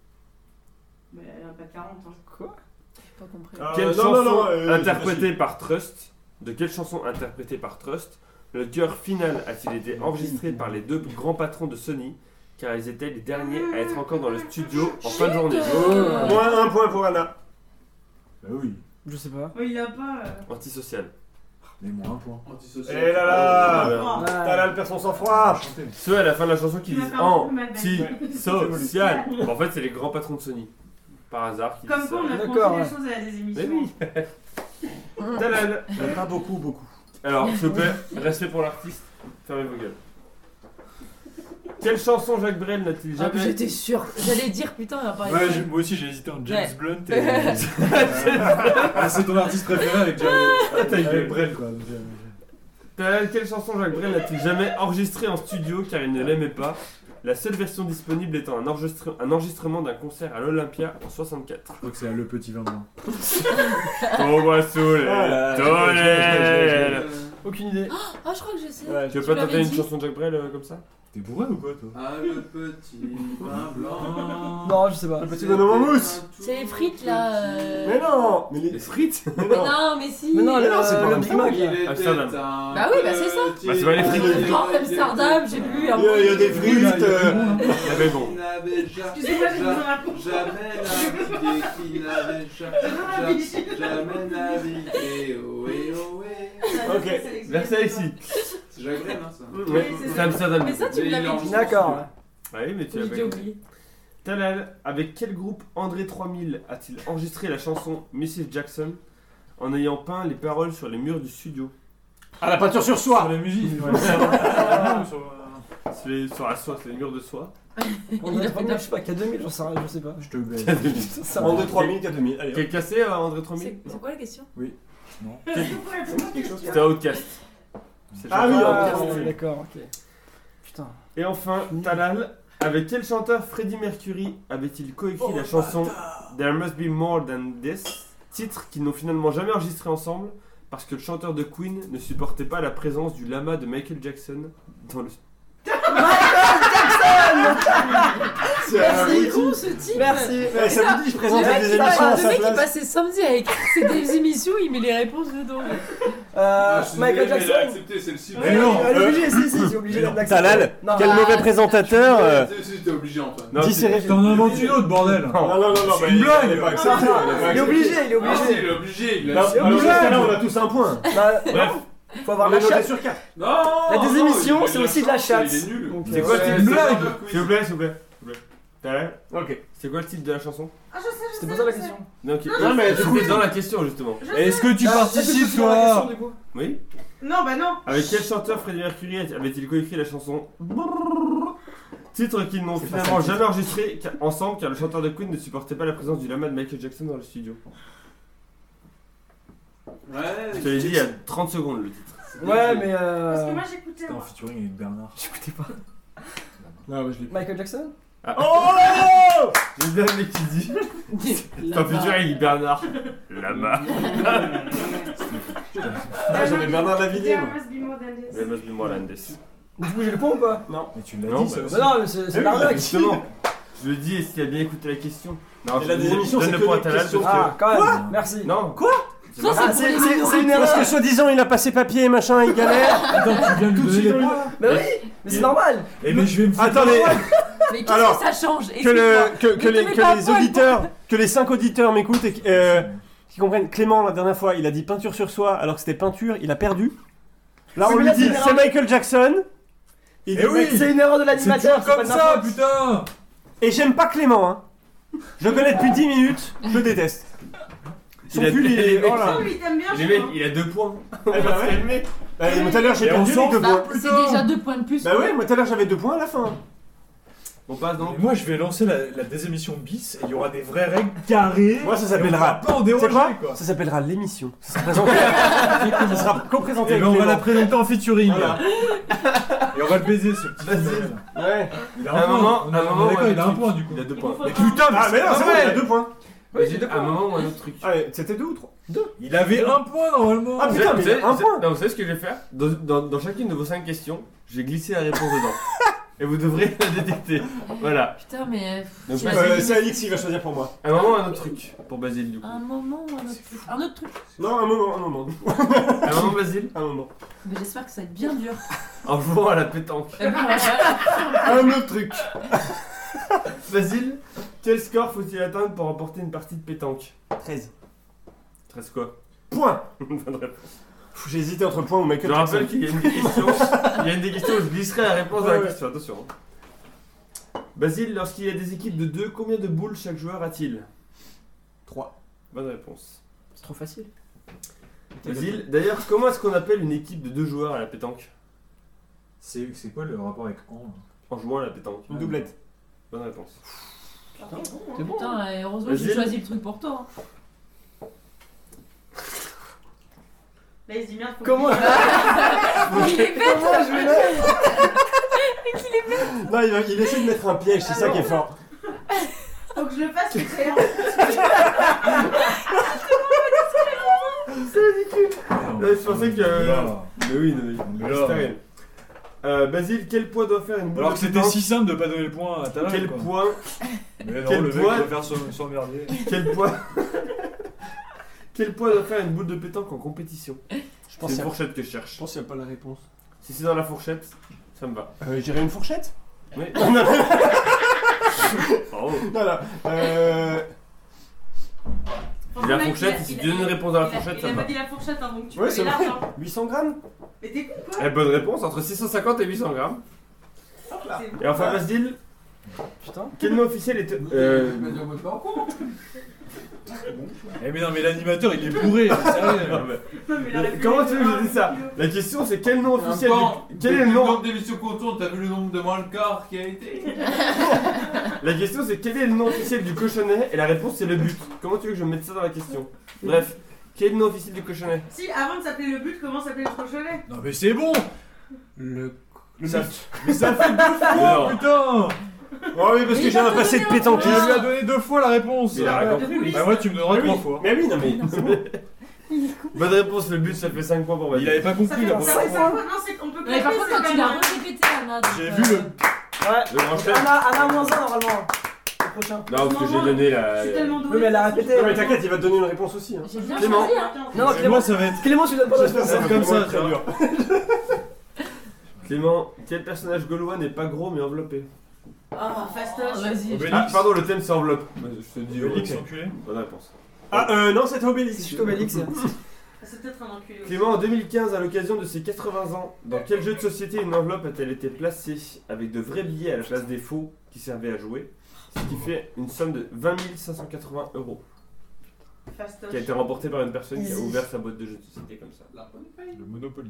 Mais elle a pas quarante hein. Quoi? J'ai pas compris. Ah, Quelle non, chanson non, non, euh, interprétée par Trust De quelle chanson interprétée par Trust le chœur final a-t-il été enregistré par les deux grands patrons de Sony car ils étaient les derniers à être encore dans le studio en fin de journée? Euh, Moins un point pour Anna. Bah oui. Je sais pas. Ouais, il a pas. euh, Antisocial. Mais moins un point. Antisocial. Et là là Oh. Talal perd son sang-froid. Ceux à la fin de la chanson qui Tu m'as disent fait un peu mal, anti-social. En fait, c'est les grands patrons de Sony. Par hasard. Qui Comme disent quoi on ça. apprend D'accord, des ouais. choses à des émissions. Mais oui. Talal. Mais pas beaucoup, beaucoup. Alors, s'il vous plaît, respect pour l'artiste. Fermez vos gueules. Quelle chanson Jacques Brel n'a-t-il Ah, jamais j'étais sûre. J'allais dire putain, il va pas Ouais, j'ai- moi aussi j'ai hésité entre James Ouais. Blunt et. Ah, c'est ton artiste préféré avec James avec Brel quoi. donc, euh, Talal, quelle chanson Jacques Brel n'a-t-il jamais enregistrée en studio car il ne l'aimait pas? La seule version disponible étant un, enregistre- un enregistrement d'un concert à l'Olympia en soixante-quatre. Je crois que c'est Le Petit Vin Blanc. On va sous les Ah là là, tonnelles. Aucune idée. Ah, je crois que je sais. Ouais, Tu veux Tu pas l'avais taper une dit. chanson de Jacques Brel euh, comme ça? T'es bourré ou quoi toi? Ah le petit vin blanc. Non, je sais pas. Le petit bonhomme en mousse. C'est les frites là. euh. Mais non. Mais Les les... frites? Mais Mais non. non, mais si. Mais non, Mais non, c'est pas le un Big film. Mac. Il là. était Amsterdam. un Bah oui, bah c'est ça. petit Bah, c'est pas les frites. vin Grand Amsterdam, j'ai bu un Il y a, il y a des frites. euh, Il y avait bon. Qui n'avait ja- Excusez-moi, j'ai ja- besoin d'un coup. jamais navigué, qui n'avait ja- ja- jamais navigué, ohé ohé. Ok. Merci Alexis. C'est Jacques Brel, hein, ça. Ouais, c'est Amsterdam. Mais ça, tu me Mais il l'avais en- dit. D'accord. Ah oui, mais tu J'ai l'as déjà pas oublié. Talal, avec quel groupe André trois mille a-t-il enregistré la chanson missus Jackson en ayant peint les paroles sur les murs du studio? À la peinture sur Sur soi. la musique. Ouais. Sur- sur- Sur, les- sur la soie, c'est les murs de soie. On dirait pas, je sais pas, K deux mille, j'en sais rien, je sais pas. Je te baise. Ça En va. deux trois mille, quatre mille. Allez. hop. Quel cassé euh, André trois mille? C'est c'est quoi la question? Non. C'était Outcast. C'est Ah oui, chanteur Ah, Outcast. ouais, d'accord, ok. Putain. Et enfin, Talal, avec quel chanteur Freddie Mercury avait-il coécrit la chanson There Must Be More Than This, titre qu'ils n'ont finalement jamais enregistré ensemble parce que le chanteur de Queen ne supportait pas la présence du lama de Michael Jackson dans le... C'est un C'est outil. con ce type. Merci. Eh, ça vous dit, je Le présente mec, des il émissions pa- à le sa mec il place. passait samedi à écrire ses des émissions, il met les réponses dedans. Euh, Ah, je suis Michael désolé, mais il a Jackson. accepté, c'est le cible. Mais non, Elle est euh, obligée, si, si, c'est obligé d'accepter. Talal, Non, quel Ah, mauvais présentateur. euh, Si, si, t'es obligé, Antoine. Non, dis c'est- ses références. T'en inventes une autre, bordel. Non, non, non, non, C'est bah, une il- blague. il est pas accepté, il est pas Il est accepté. obligé, il est Ah, si, obligé. il est obligé. Il Non, a... alors, obligé. dans ce cas-là, on a tous un point. Bah, Bref, faut avoir On la est noté chatte. sur quatre. Non La non, désémission, il c'est a aussi de la chance, chatte. Il est nul. Donc, c'est euh, quoi Ouais, le c'est titre ça, blague. le quiz. S'il vous plaît, s'il vous plaît. S'il vous plaît. T'as l'air Ok. C'est quoi le titre de la chanson? Ah, je sais, je sais. C'était pas ça la je sais. question. Non, ok. Non, Non, mais je sais. c'était dans la question justement. Je sais. Est-ce que tu Ah, participes, est-ce que tu fais la question, toi du coup Oui. Non, bah non. Avec quel chanteur Freddie Mercury avait-il coécrit la chanson Titre qu'ils n'ont C'est pas finalement ça, le jamais enregistré car- ensemble car le chanteur de Queen ne supportait pas la présence du lama de Michael Jackson dans le studio. Ouais, Je te l'ai dit il y a trente secondes le titre. Ouais, mais Parce euh. que moi j'écoutais. T'es en moi. featuring avec Bernard. J'écoutais pas. Non, mais je l'ai. Michael Jackson. Oh J'aime bien le mec qui dit T'en fais dur avec Bernard. Lama. Ah, j'avais Bernard Lavillier, There moi. must be more than this. Mais must be more than this. Du coup, j'ai le point ou pas? Non. Mais tu l'as Non, dit, ça bah, aussi. Bah non, mais c'est c'est oui, l'arnaque. Justement, je le dis et s'il a bien écouté la question. Non, Et je la dis- désémission, donne c'est le que point à des Talal questions. parce que- Ah, quand même. Merci. Non. Quoi C'est Ça, pas- Ah, c'est c'est pour c'est- les c'est une mineurs. Parce erreur. que soi-disant, il a passé papier et machin, il galère. Attends, tu viens de lui donner les points. Bah oui, mais c'est normal. Eh, mais je vais me foutre Attendez, Mais qu'est-ce Alors, que ça change que, le, que, que Ne les, te mets que pas les à poil, auditeurs, que les cinq auditeurs m'écoutent et qui, euh, qui comprennent. Clément, la dernière fois, il a dit peinture sur soi alors que c'était peinture, il a perdu. Là, Oui, on mais lui là, dit c'est une c'est erreur. Michael Jackson. Il Eh dit, oui. C'est une erreur de C'est l'animateur. toujours comme pas de ma ça, faute. putain. Et j'aime pas Clément, hein. Je le connais depuis dix minutes, je le déteste. Son Il a- pull, il est. les Oh là. Non, lui il t'aime bien. Les je mecs, crois. il a deux points. Eh ben ouais. Bah, moi, tout à l'heure, j'ai Et on perdu s'en avec deux fout. points. C'est déjà deux points de plus. Bah ouais, moi tout à l'heure, j'avais deux points à la fin. On passe donc. Et moi, je vais lancer la, la désémission bis et il y aura des vraies règles carrées. Moi, ça Et on s'appellera. va pas en C'est déroger, quoi quoi. Ça s'appellera l'émission. Ça sera présenté. Ça sera co-présenté Et avec ben, on va la Clément. présenter en featuring. Voilà. Et on va le baiser, ce petit Ismaël. Ouais. Il a À un un point. moment, On à un est- on est moment, d'accord, ouais, il a un truc. point du coup. Il a deux Il points. faut Mais faire- putain, mais Ah, mais non, c'est bon, il a deux points. Oui, j'ai deux À un points. moment ou un autre truc. Allez, c'était deux ou trois Deux. Il avait un point normalement. Ah, Vous putain, savez- mais vous savez- un vous point. savez- non, vous savez ce que je vais faire dans, dans, dans chacune de vos cinq questions, je vais glisser la réponse dedans. Et vous devrez la détecter. Voilà. Putain, mais. Donc, Vas-y. Euh, c'est Alix qui va choisir pour moi. un moment ou un autre truc pour Basile du coup. Un moment ou un autre truc. Un autre truc. Non, un moment, un moment. Un moment Basile Un moment. Mais j'espère que ça va être bien dur. En jouant à la pétanque. Eh ben, voilà. Un autre truc. Basile, quel score faut-il atteindre pour remporter une partie de pétanque? treize. treize quoi? Point. Bonne réponse. Pff, J'ai hésité entre point ou Je Michael rappelle Jackson. qu'il y a une des questions. Il y a une des questions où je glisserai la réponse à Ouais, la ouais. question. Attention. Basile, lorsqu'il y a des équipes de deux, combien de boules chaque joueur a-t-il? trois. Bonne réponse. C'est trop facile. Basile, d'ailleurs, comment est-ce qu'on appelle une équipe de deux joueurs à la pétanque? C'est c'est quoi le rapport avec en En jouant à la pétanque. Une doublette. Bonne réponse. C'est bon. Putain, et heureusement que j'ai Vas-y. choisi le truc pour toi. hein. Là il se dit merde. faut Comment que- Il est bête. Comment je vais là Non, il, va- il essaie de mettre un piège, c'est ça qui est fort. Faut que je le fasse, c'est clair. Euh, je pensais que. Là. Mais oui, non, mais. Mais là. c'est terrible. Euh, Basile, quel poids doit faire une boule Alors de que c'était pétanque? si simple de pas donner le point à Talal. Quel quoi. poids Mais non, quel le mec poids- va faire s'em- s'emmerder. Quel poids Quel poids doit faire une boule de pétanque en compétition? Je C'est pense une qu'il y a- fourchette que je je cherche. pense qu'il n'y a pas la réponse. Si c'est dans la fourchette, ça me va. Euh, J'irai une fourchette. Oui. Non, non, Bravo. non, non. Euh... Dis la fourchette, si tu donnes une réponse dans la fourchette, Il ça a me pas va. dit la fourchette, hein, donc tu Ouais, peux c'est aller vrai. large. hein. huit cents grammes. Mais t'es con quoi? Eh, bonne réponse, entre six cent cinquante et huit cents grammes. C'est- Et enfin, Basile, Putain. quel nom officiel est. Euh. Eh mais non, mais l'animateur il est bourré, hein, sérieux. non, mais- Non, mais la réponse, Comment tu veux que c'est je dise ça? un La question c'est quel nom officiel Encore, du... Quel est le nom d'émission qu'on tourne, t'as vu le nombre de moins le quart qui a été? La question c'est quel est le nom officiel du cochonnet et la réponse c'est le but. Comment tu veux que je mette ça dans la question? Bref, quel est le nom officiel du cochonnet? Si, avant de s'appeler le but, comment s'appelait le cochonnet? Non mais c'est bon. Le. Le Ça- Mais ça fait deux Mais fois, non. putain. Oh oui, parce Mais que il j'ai va un te passé de donner un pétanque. Il point. lui a donné deux fois la réponse. Il a Euh, compris. Bah moi tu me donneras Mais trois oui, fois. mais oui, non, mais. Bonne réponse, le but ça fait cinq points pour Il Basile. avait pas Ça compris fait la ça première fait fois. cinq fois. Non, c'est qu'on peut Mais par claquer, contre, c'est quand pas tu l'as mal. répété, Anna. donc, J'ai euh, vu le. Ouais. Le grand chef. Anna, Anna moins un normalement. prochain. Non, parce que j'ai donné la. Je suis tellement douée. Oui, mais elle a répété. Non, mais t'inquiète, il va te donner une réponse aussi. Hein. J'ai bien Clément. choisi, hein. Non, Moi, Clément, ça va être. Clément, tu donnes pas de J'espère que réponse. ça va comme ça, être très dur. Clément, quel personnage gaulois n'est pas gros mais enveloppé? Ah, fastoche. Vas-y. Obélix. Ah, pardon, le thème c'est enveloppe. Je te dis. Obélix, ok. enculé. Bonne réponse. Ah, euh, non, c'était Obélix. C'est juste Obélix. C'est peut-être un enculé. aussi. Clément, en deux mille quinze, à l'occasion de ses quatre-vingts ans, dans quel jeu de société une enveloppe a-t-elle été placée avec de vrais billets à la place des faux qui servaient à jouer, ce qui fait une somme de vingt mille cinq cent quatre-vingts euros, Fastoche. qui a été remportée par une personne qui a Easy. ouvert sa boîte de jeux de société comme ça. Le Monopoly.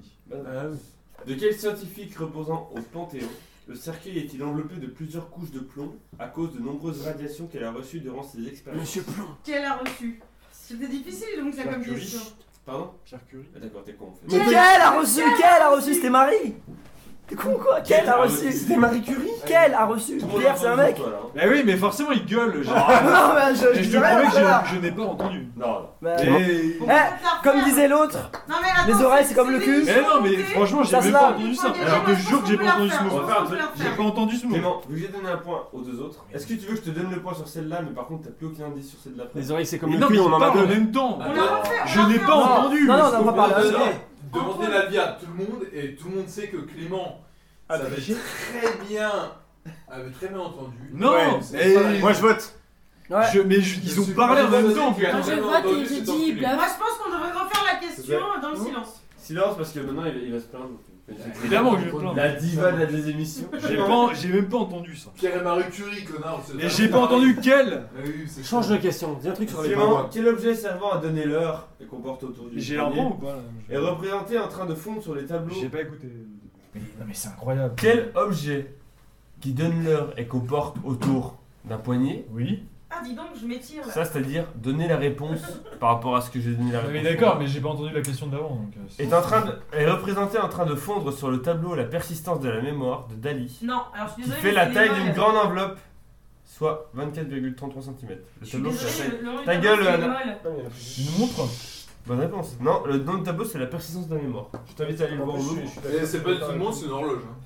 De quel scientifique reposant au Panthéon le cercueil est-il enveloppé de plusieurs couches de plomb à cause de nombreuses radiations qu'elle a reçues durant ses expériences? Monsieur Plomb. Qu'elle a reçu. C'était difficile donc ça comme Mercury. question. Pardon? Pierre Curie. Ah, d'accord, t'es con en fait. Mais quelle a reçu Quelle a reçu C'était Marie. T'es con ou quoi? Quelle a reçu C'était Marie Curie. Quelle a reçu Tout le monde Pierre, a c'est un entendu, mec. toi, là, hein. Eh oui, mais forcément, il gueule. J'ai- Non, mais je, Et je je te dirais promets que voilà. je, je n'ai pas entendu. Non, non. Bah, Et... On Eh, peut peut-être la Comme refaire. disait l'autre, Non mais attends, les oreilles, c'est comme le cul. Eh non, mais franchement, j'ai Ça même se pas va. entendu ça. Ok, Alors moi, je te jure que j'ai pense pas qu'on peut entendu la ce faire. mot. On va faire un On peut la truc. J'ai faire. pas entendu ce mot. Clément, vu que j'ai donné un point aux deux autres, est-ce que tu veux que je te donne le point sur celle-là, mais par contre t'as plus aucun indice sur celle de l'après? Les oreilles, c'est comme Mais le non, cul, mais on il en a parle en deux. même temps. On la refait, on Je la n'ai refait pas ensemble. entendu. Non, non, on va pas parler. Demandez- Allez. Demandez l'avis à tout le monde et tout le monde sait que Clément Ah, avait triché. très bien, avait très bien entendu. Non, Ouais, mais- pareil. Moi, je vote. Ouais. Je- mais je- ils Je ont suis parlé en pas même désolé, temps. tu as putain. Je vraiment vote entendu et j'ai cet dit enculé. blaf. Moi je pense qu'on devrait refaire la question dans le silence. Silence parce que maintenant il va, il va se plaindre. Évidemment que je vais me plaindre. La diva de la des émissions. J'ai pas- J'ai même pas entendu ça. Pierre et Marie Curie, connard. c'est Et j'ai pas entendu quel. Ah oui, c'est Change ça. de question. Dis un truc sur les Clément, parois. quel objet servant à donner l'heure et qu'on porte autour du J'ai un poignet bon ou pas là est représenté en train de fondre sur les tableaux? J'ai pas écouté. Mais non, mais c'est incroyable. Quel objet qui donne l'heure et qu'on porte autour d'un poignet, Oui. Ah dis donc, je m'étire là. ça c'est-à-dire donner la réponse par rapport à ce que j'ai donné la Ah, réponse. mais d'accord, mais j'ai pas entendu la question d'avant. donc, euh, c'est- Est, en train de, est représenté en train de fondre sur le tableau la persistance de la mémoire de Dali, Non, alors je suis qui désolée. fait mais la c'est taille les d'une molles. grande enveloppe, soit vingt-quatre virgule trente-trois centimètres. Le Je suis tableau, c'est la désolée, taille. le nom du Ta tableau, gueule, c'est les Anna. molles. Une montre. Bonne réponse. Non, le nom du tableau c'est la persistance de la mémoire. Je t'invite à aller le voir au Louvre. Et c'est pas tout le monde, c'est une horloge. hein.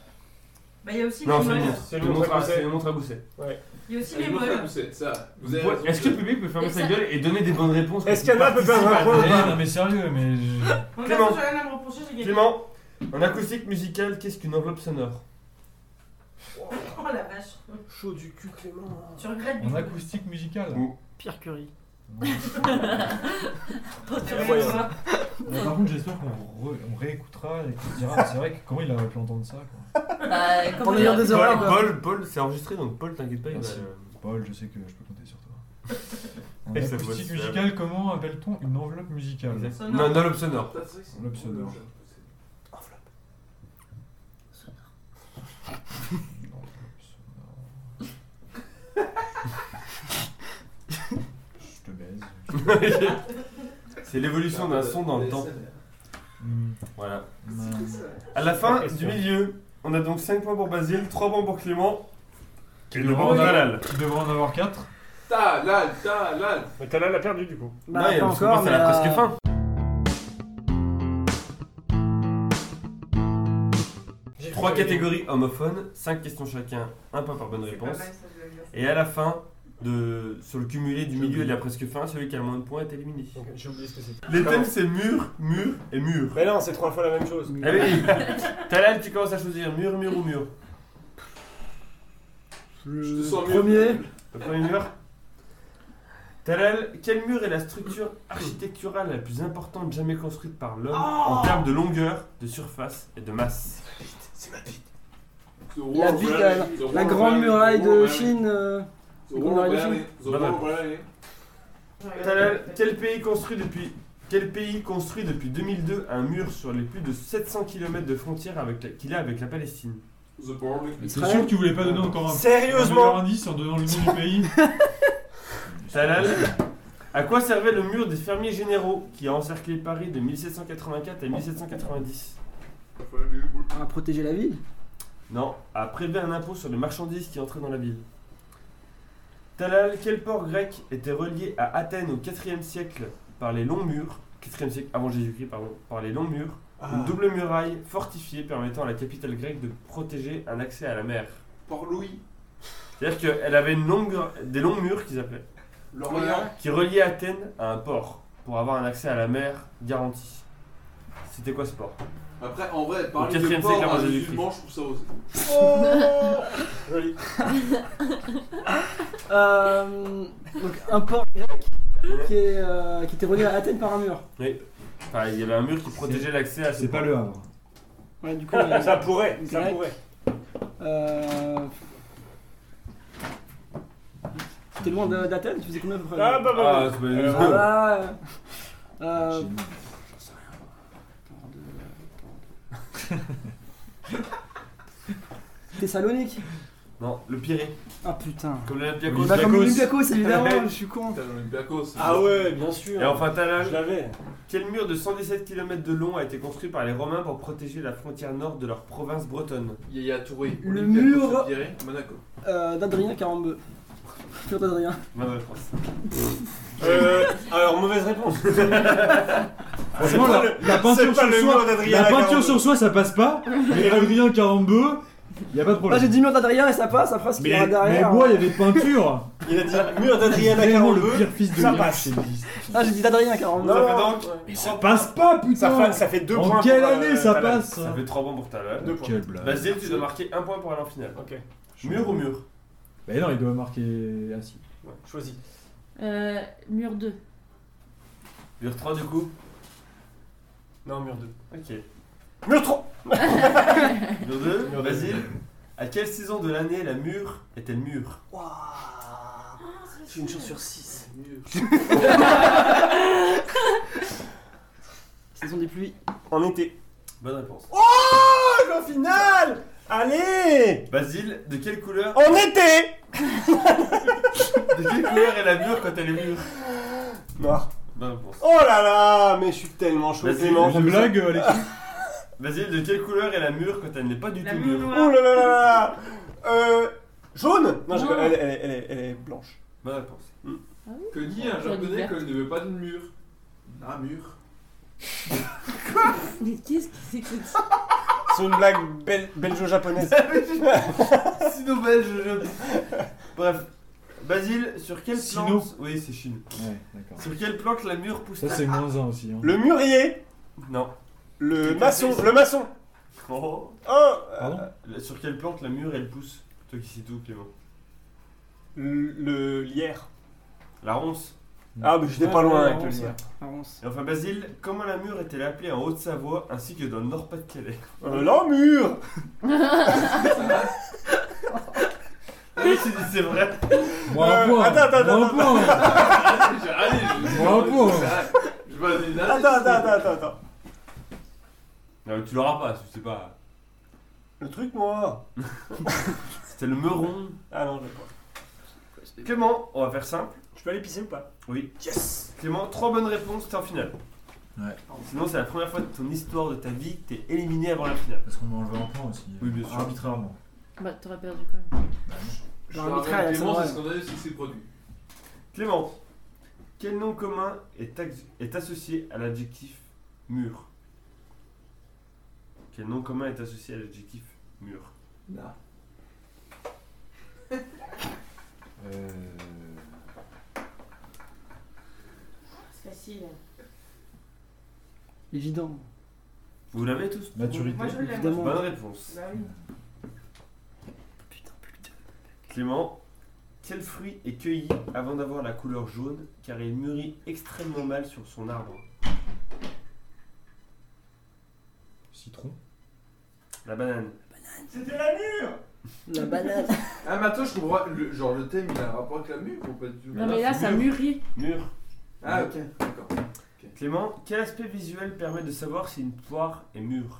Bah il y a aussi Non, les c'est une molles. montre. C'est C'est une une montre montre à à- gousset. c'est une montre à gousset. Il y a aussi Et les une montre à molles. gousset, ça. Vous avez Ouais, raison, Est-ce que le vous public peut fermer Mais sa ça- gueule et donner des bonnes réponses? Est-ce qu'Anna peut faire un point ou Eh, pas? non mais sérieux, mais. je- Bon, Clément. personne, j'ai rien à me reprocher, j'ai gagné. Clément, en acoustique musicale, qu'est-ce qu'une enveloppe sonore? Oh la vache. Chaud du cul, Clément. Tu regrettes du En coup. acoustique musicale. Ou- Pierre Curie. Tu regrettes Ouais. ça. Mais par contre, j'espère qu'on re- on réécoutera et qu'on se dira, c'est vrai que comment il aurait pu entendre ça quoi. Bah, En comme ayant il a- des oreilles, Paul, quoi. Paul, Paul, c'est enregistré donc Paul, t'inquiète pas, il va. Merci. Paul, je sais que je peux compter sur toi. En Et ça acoustique vaut- musicale, comment appelle-t-on une enveloppe musicale? Exact. Sonore. Non, une enveloppe sonore. Ça, c'est vrai que c'est Enveloppe sonore. horloge. Je te baise. C'est l'évolution d'un son dans le temps. Hmm. Voilà. Non. À la fin La du question. milieu, on a donc cinq points pour Basile, trois points pour Clément et Tu deux devrais points pour en Talal. Tu devrais en avoir quatre. Ta, lal, ta, lal. Mais t'as là la perdu du coup. Bah, Non, il y a- pas parce que encore, moi, c'est mais. la presque euh, fin. Trois catégories homophones, cinq questions chacun, un point par bonne C'est pas réponse. mal, ça, je l'aime bien. Et à la fin, de, sur le cumulé du milieu et de la presque fin, celui qui a le moins de points est éliminé. Donc, j'ai oublié ce que c'est. Les thèmes c'est mur, mur et mur. Mais non, c'est trois fois la même chose. Ah oui. Talal, tu commences à choisir mur, mur ou mur. Je te sens Le mieux. premier. Le premier mur. Talal, quel mur est la structure architecturale la plus importante jamais construite par l'homme en termes de longueur, de surface et de masse? The La Wall ville, of la, Berlin. The la Wall of grande Berlin. muraille The Wall de of Chine. euh, Berlin. The grande Wall of muraille de Berlin. Chine. The Wall of Berlin. Talal, quel pays construit depuis quel pays construit depuis deux mille deux un mur sur les plus de sept cents kilomètres de frontière avec la- qu'il a avec la Palestine? The Border. C'est sûr que tu voulais pas donner encore un un meilleur Sérieusement indice en donnant le nom du pays. Talal, à quoi servait le mur des fermiers généraux qui a encerclé Paris de mille sept cent quatre-vingt-quatre à mille sept cent quatre-vingt-dix? On va protéger la ville. Non, à prélever un impôt sur les marchandises qui entraient dans la ville. Talal, quel port grec était relié à Athènes au quatrième siècle par les longs murs, quatrième siècle avant Jésus-Christ, pardon, par les longs murs, une double muraille fortifiée permettant à la capitale grecque de protéger un accès à la mer? Port Louis. C'est-à-dire qu'elle avait une longue, des longs murs qu'ils appelaient, L'Orient. qui reliaient Athènes à un port pour avoir un accès à la mer garanti. C'était quoi ce port? Après, en vrai, parler de quatrième port siècle avant à un Jésus-Christ. musulman, je trouve ça osé. Joli. Euh, donc un port grec qui, est, euh, qui était relié à Athènes par un mur. Oui. Enfin, il y avait un mur qui protégeait l'accès à ce C'est pas port. le Havre. Ouais, du coup, euh, Ça pourrait, ça Grec. pourrait. euh... T'es loin de- d'Athènes? Tu faisais combien à peu près? Ah bah Ah, bah. c'est pas Euh, Ah bah, euh, euh, Chez nous. Thessalonique. Non, le Pirée. Ah putain. Comme l'Olympiakos. Bah comme Olympiakos. Olympiakos évidemment, je suis con. Putain, l'Olympiakos. Ah ouais, bien sûr. Et enfin, t'as la- Je l'avais. Quel mur de cent dix-sept kilomètres de long a été construit par les Romains pour protéger la frontière nord de leur province bretonne? Yaya Touré. Le Olympiakos, mur. Pirée, Monaco. Euh, D'Adrien Carambeu. Mur d'Adrien. Bonne réponse. Euh, alors, mauvaise réponse. Franchement, la, la C'est peinture pas sur le soi, mur d'Adrien la peinture Lacarbeux. sur soi, ça passe pas. Mais Adrien Carambeu, y a pas de Là problème. j'ai dit mur d'Adrien et ça passe, après ce qu'il y aura mais, derrière. mais moi, il y a des peintures. Il a dit mur d'Adrien Vraiment le Lacarbeux. pire fils de ça Lion passe. qui existe. Ah j'ai dit d'Adrien Carambeu. Ça Non, fait non, donc Mais ça passe pas, putain. Ça fait, ça fait deux En points. quelle pour, euh, année ça Talal. passe Ça fait trois points pour Talal. Deux points. Quelle blague. Basile, tu dois marquer un point pour aller en finale. Ok. Mur ou mur? Bah non, il doit marquer assis. Ouais, choisis. Euh, mur deux. Mur trois du coup? Non, mur deux. Ok. Mur trois. Mur deux, Mur deux. Basile. À quelle saison de l'année la mûre est-elle mûre? Waouh. J'ai une chance sur six. Saison des pluies. En été. Bonne réponse. Oh, le final. Allez. Basile, de quelle couleur En été. De quelle couleur est la mûre quand elle est mûre? Noir. Bonne réponse. Oh là là, mais je suis tellement chaud. Vas-y, Clément. Une blague, Alexis? Basile, de quelle couleur est la mûre quand elle n'est pas du La tout mûre mûre? noire. Oh là là là là. Euh, jaune. Non, je- Non. elle, elle, elle, est- elle est blanche. Bonne réponse. Que dit un J'ai dit japonais vert. qu'elle ne veut pas de mur? Un mur. Mais qu'est-ce que c'est que ça? C'est une blague bel- belgeo-japonaise. Sino belge, je... Bref. Basile, sur quelle Sino. plante... Oui, c'est Chine. Ouais, d'accord. Sur quelle plante la mûre pousse? Ça, c'est moins un aussi. Hein. Le mûrier. Non. Le Quel maçon. café, Le maçon. Oh. Oh. euh, Pardon? Sur quelle plante la mûre elle pousse? Toi qui sais tout, Clément. Le, le lierre. La ronce. Ah, mais j'étais Ouais, pas loin ouais, avec le avance, lierre. avance. Et enfin, Basile, comment la mûre est-elle appelée en Haute-Savoie ainsi que dans le Nord-Pas-de-Calais? Euh, la mûre. Oui, tu dis c'est vrai. Moi, un Euh, point. attends, attends, Moi, un attends, point. Allez, je Bravo. Je vais aller là. Attends, attends, attends, attends, attends. Non, mais tu l'auras pas, tu sais pas. Le truc noir. C'était le meuron. Ah non, je l'ai pas. Clément, on va faire simple. Je peux aller pisser ou pas? Oui. Yes. Clément, trois bonnes réponses, t'es en finale. Ouais. Sinon, c'est la première fois de ton histoire de ta vie que t'es éliminé avant la finale. Parce qu'on m'a enlevé un point aussi. Oui, bien sûr. Arbitrairement. Bah, t'aurais perdu quand même. Je Dans te l'arbitraire, rappelle, il y a Clément, ça, c'est scandaleux si c'est produit. Clément, quel nom commun est, ax- est associé à l'adjectif mûr? Quel nom commun est associé à l'adjectif mûr? Là. Euh... C'est facile. Évident. Vous l'avez tous? Maturité. Moi je l'aime. Évidemment. Bonne réponse. Bah oui. Putain, putain. Clément, quel fruit est cueilli avant d'avoir la couleur jaune car il mûrit extrêmement mal sur son arbre? Citron. La banane. C'était la mûre. La banane. Ah, mais attends, je comprends. Le, genre, le thème il a un rapport avec la mûre ou pas du tout? Non, mais là, ça mûrit. Mûr. Ah, ok, d'accord. Clément, quel aspect visuel permet de savoir si une poire est mûre?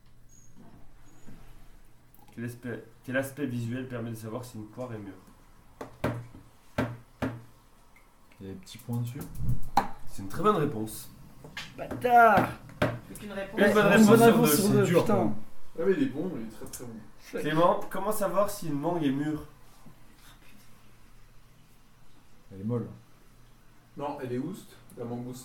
Quel aspect, quel aspect visuel permet de savoir si une poire est mûre? Il y a des petits points dessus. C'est une très bonne réponse. Bâtard. Plus qu'une réponse. Une bonne Une réponse bonne sur réponse deux, sur c'est deux, dur, putain. quoi. Ah, mais il est bon, il est très très bon. Clément, comment savoir si une mangue est mûre? Elle est molle. Non, elle est oust, la mangouste.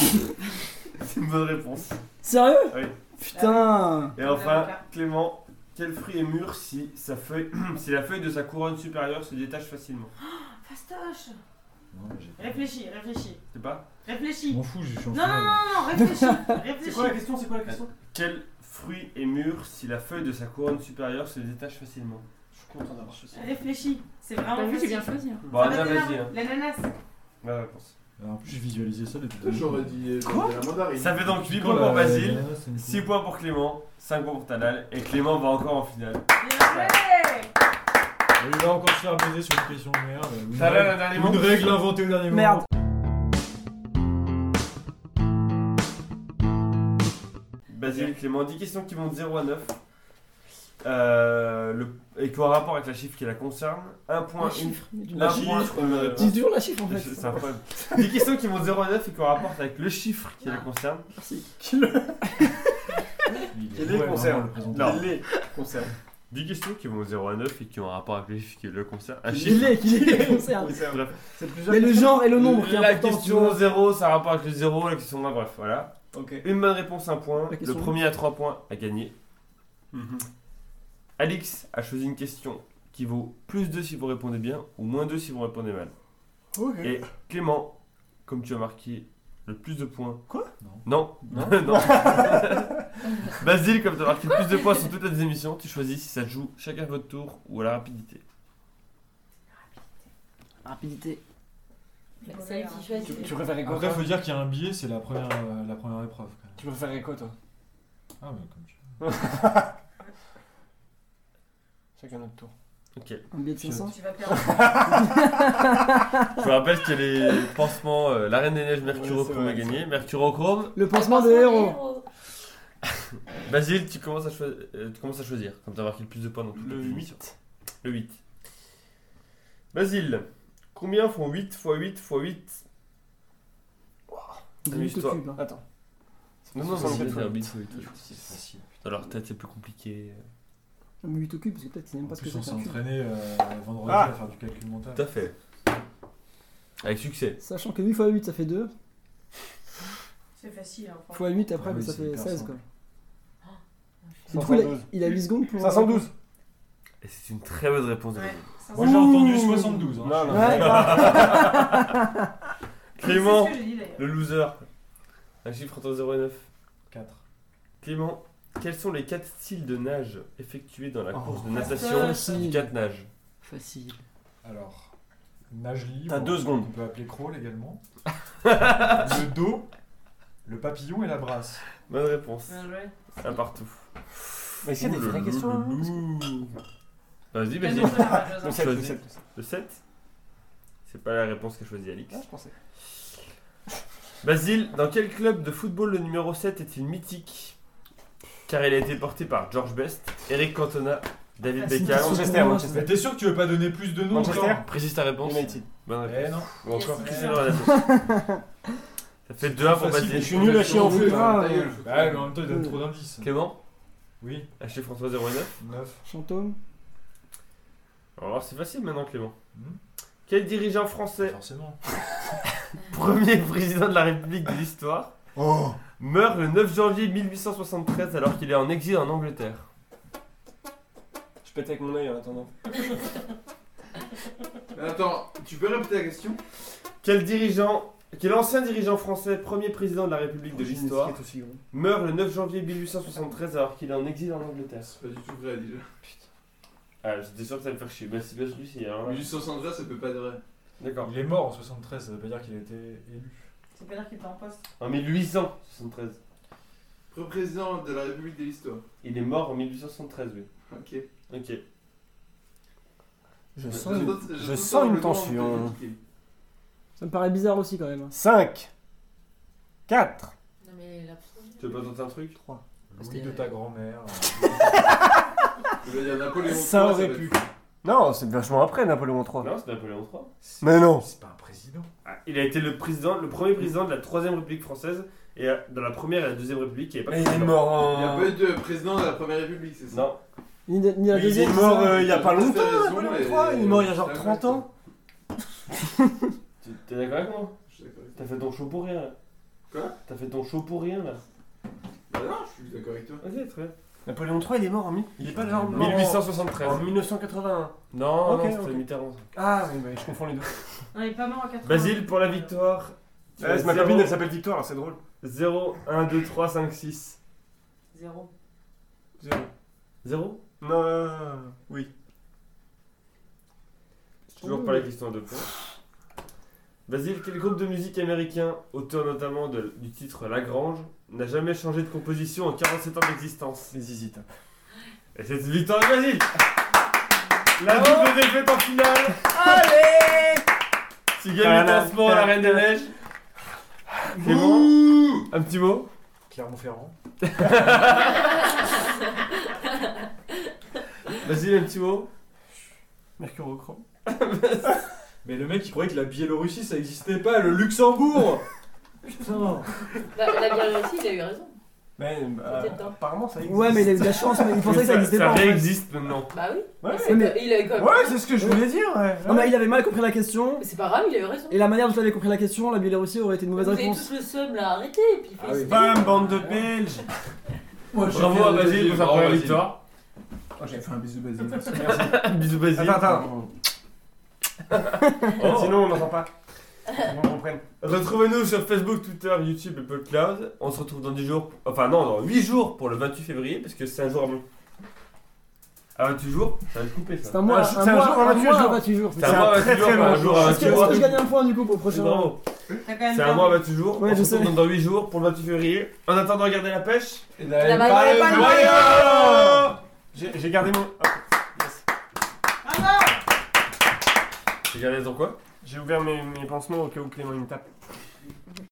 C'est une bonne réponse. Sérieux? Oui. Putain. Et enfin, Clément, Quel fruit est mûr si, sa feuille, si la feuille de sa couronne supérieure se détache facilement? Fastoche. Non, mais j'ai- Réfléchis, réfléchis. C'est pas? Je Réfléchis. m'en fous, je suis en Non, non, finale. non, non, réfléchis. C'est Réfléchis. quoi la question C'est quoi la question Quel fruit est mûr si la feuille de sa couronne supérieure se détache facilement? Je suis content d'avoir choisi. Réfléchis. C'est T'as vraiment vu, j'ai facile. bien choisi. hein. Bon, Ça va Anna, être vas-y. énorme. Hein. L'ananas. La réponse. Alors, en plus, j'ai visualisé ça depuis tout à l'heure. J'aurais dit euh, Quoi de la mandarine. Ça fait donc huit Quand points pour la- Basile, l'ananas, c'est une six couille. points pour Clément, cinq points pour Talal, et Clément va encore en finale. Bien joué. Il va encore se faire baiser sur une question de merde. Une Talal, règle- un dernier Une mot. règle inventée au dernier moment. Merde. Basile, Clément, dix questions qui vont de zéro à neuf. Euh, le, et qui ont un rapport avec la chiffre qui la concerne. Un point, La une, chiffre. mais tu un la point, chiffre. une Tu réponse. dis toujours la chiffre en fait. C'est incroyable. dix questions qui vont de zéro à neuf et qui ont un rapport avec le chiffre qui la concerne. Merci. Il est Quel est ouais, le concerne vraiment, le présentateur. Non. Il est concerne. dix questions qui vont de zéro à neuf et qui ont un rapport avec le chiffre qui le concerne. Un Il chiffre. est, qu'il est, concerne. Bref. C'est Il plusieurs y a le genre et le nombre qui est La important. tu question vois. zéro, ça a un rapport avec le zéro. La question un, bref, voilà. Ok. Une bonne réponse, un point. La question Le premier à trois points à gagner. Mhm. Alix a choisi une question qui vaut plus deux si vous répondez bien ou moins deux si vous répondez mal. Ok. Et Clément, comme tu as marqué le plus de points. Quoi? Non. Non. Non. Basile, comme tu as marqué le plus de points sur toutes les émissions, tu choisis si ça te joue chacun votre tour ou à la rapidité. Rapidité. C'est elle qui choisit. Tu, tu préférais quoi Après, toi faut dire qu'il y a un billet, c'est la première, euh, la première épreuve. Quand même. Tu préférais quoi toi Ah, mais comme tu veux. Chacun notre tour. Ok. Un billet de cinq cents. Tu vas perdre. Je vous rappelle qu'il y a les pansements euh, La Reine des Neiges Mercurochrome Ouais, à c'est vrai, gagner. Mercurochrome. Le pansement de héros. Basile, tu commences à, choi- euh, tu commences à choisir, comme tu as marqué le plus de points dans toutes Le les émissions. huit. Le huit. Basile, combien font huit fois huit fois huit? dix-huit au Amuse-toi. cube. hein. Attends. Non, non, soixante-quatre c'est fois huit fois huit fois huit. C'est facile. Dans leur tête, c'est plus compliqué. Non, mais huit au cube, parce que peut-être c'est même En pas ce que plus, on c'est s'est un cube. entraîné euh, vendredi Ah. à faire du calcul mental. Tout à fait. Avec succès. Sachant que huit fois huit ça fait deux. C'est facile. Hein, franchement. Fois huit après Ah oui, ça c'est fait hyper seize simple. quoi. Et du coup, il a, 512. il a huit secondes pour. cinq cent douze. Et c'est une très bonne réponse de Ouais. Basile. Ça, Moi, ça- j'ai entendu Ouh. soixante-douze. Hein. Non, non. Ouais, grave. Clément, C'est ce que j'ai dit d'ailleurs. le loser. Un chiffre entre zéro et neuf. quatre. Clément, quels sont les quatre styles de nage effectués dans la Oh, course de natation facile. du quatre nage? Facile. Alors, nage libre. T'as deux secondes. On peut appeler crawl également. Le dos, le papillon et la brasse. Bonne réponse. Bien joué. Un partout. Mais c'est des Ouh, le vraies loup, questions. le hein, parce que- loup. Vas-y, Bien vas-y. joué, la rageuse, Le hein. sept, le Choisis. sept. Le sept? C'est pas la réponse qu'a choisi Alix. Ah, je pensais. Basile, dans quel club de football le numéro sept est-il mythique? Car il a été porté par George Best, Eric Cantona, David Ah, c'est une Beckham. question Manchester, pour moi, Manchester. Mais t'es sûr que tu veux pas donner plus de noms Manchester. encore Précise ta réponse. United. Bonne Eh réponse. non. Ou encore Yes, Cristiano sir. Ronaldo. Ça fait deux un pour Facile, Basile. Je suis nul à chier en foot. Ah, Ta gueule. Bah ouais, mais en même temps, il donne trop d'indices. Clément, Oui, acheté François zéro neuf. neuf. Chantôme. On va voir, c'est facile maintenant, Clément. Hmm. Quel dirigeant français, Forcément. premier président de la République de l'histoire, Oh. meurt le neuf janvier mille huit cent soixante-treize alors qu'il est en exil en Angleterre? Je pète avec mon œil en attendant. Mais attends, tu peux répéter la question? Quel dirigeant, quel ancien dirigeant français, premier président de la République de l'histoire, Est aussi gros. meurt le neuf janvier mille huit cent soixante-treize alors qu'il est en exil en Angleterre? C'est pas du tout vrai déjà. Ah, j'étais sûr que ça allait me faire chier. Bah, c'est bien celui-ci. Hein. mille huit cent soixante-treize, ça peut pas être vrai. D'accord. Il est mort en soixante-treize, ça veut pas dire qu'il a été élu. C'est pas dire qu'il était en poste. En mille huit cent soixante-treize. Président de la République de l'Histoire. Il est mort en mille huit cent soixante-treize, oui. Ok. Ok. Je Je sens une, doute- je doute sens une le nom, tension. on peut critiquer. Ça me paraît bizarre aussi quand même. cinq. quatre. Non mais la Tu veux pas tenter un truc? trois. Louis de ta grand-mère. Je veux dire Napoléon Ça trois, aurait va pu. être fou. Non, c'est vachement après Napoléon trois. Non, c'est Napoléon trois. Mais non. C'est pas un président. Ah, il a été le président, le premier président de la troisième République française et euh, dans la première et la deuxième République, il n'y avait pas de Mais il est président. mort Il n'y a en. pas eu de président de la Première République, c'est ça? Non. Ni, de- ni la Mais il deuxième. est c'est mort ça euh, il y a pas Juste longtemps, raison, Napoléon et- trois. Il est mort il y a genre Ouais, trente ans. Tu- T'es d'accord avec moi? Je suis d'accord avec toi. T'as fait ton show pour rien là. Quoi? T'as fait ton show pour rien là. Bah non, je suis d'accord avec toi. Ok, très bien. Napoléon trois, il est mort en mille. Il est pas genre mort mille huit cent en- soixante-treize. en mille neuf cent quatre-vingt-un. Non, Ok, non, c'était ok. Mitterrand. Ah, oui, bah, je confonds les deux. On est pas mort en quatre-vingts. Basile pour la victoire. Tu Ouais, as c'est ma zéro, copine, elle s'appelle Victoire, alors c'est drôle. zéro, un, deux, trois, cinq, six. Zéro. Zéro. zéro. Non, euh, oui. Toujours pas la question à deux points. Basile, quel groupe de musique américain, auteur notamment de- du titre Lagrange, n'a jamais changé de composition en quarante-sept ans d'existence? Les Zizi Top. Et c'est une victoire de Basile. La double défaite en finale. Allez Tu gagnes le classement à la Reine des Neiges. Clément, un petit mot. Clermont-Ferrand. Basile, un petit mot. Mercurochrome. Mais le mec il croyait que la Biélorussie ça existait pas, le Luxembourg. Putain. Bah, la Biélorussie, il a eu raison. Mais bah, Peut-être pas. apparemment ça existe. Ouais, mais il a eu de la chance, mais il pensait que ça existait ça pas. en fait. réexiste maintenant. Bah oui. Ouais, C'est mais- que- il a eu quand même. ouais, c'est ce que je voulais dire, ouais. Non, mais il avait mal compris la question. Mais c'est pas grave, il a eu raison. Et la manière dont il avait compris la question, la Biélorussie aurait été une Vous mauvaise avez réponse. tous le seum là, arrêtez. Et puis Ah oui. Bam, bande de Belges. Moi, je suis Bravo fier à de Basile pour sa Bravo, première Basile. victoire. Oh, j'avais fait un bisou Basile. Merci. Bisous Basile. Attends, attends. Oh. Sinon on n'entend pas. On comprenne. Retrouvez-nous sur Facebook, Twitter, YouTube et PodCloud. On se retrouve dans dix jours, enfin non, dans huit jours pour le vingt-huit février, parce que c'est un jour à vingt-huit jours, ça va être coupé C'est ça. un mois, Ah, un c'est un mois, jour à un vingt-huit mois à jours. vingt-huit jours. C'est un mois à très, vingt-huit jours, très pas un long. jour à Est-ce que, vingt-huit est-ce jours. que je gagne un point du coup pour le prochain Bravo. T'as quand même C'est un perdu. mois à vingt-huit jours, Ouais, on je se retrouve sais. dans huit jours pour le vingt-huit février. En attendant, regardez la pêche. Et La d'aller balle, pas la le balle, noyau. J'ai j'ai gardé mon. Hop. Yes. Regardez dans quoi? J'ai ouvert mes, mes pansements au cas où Clément il me tape.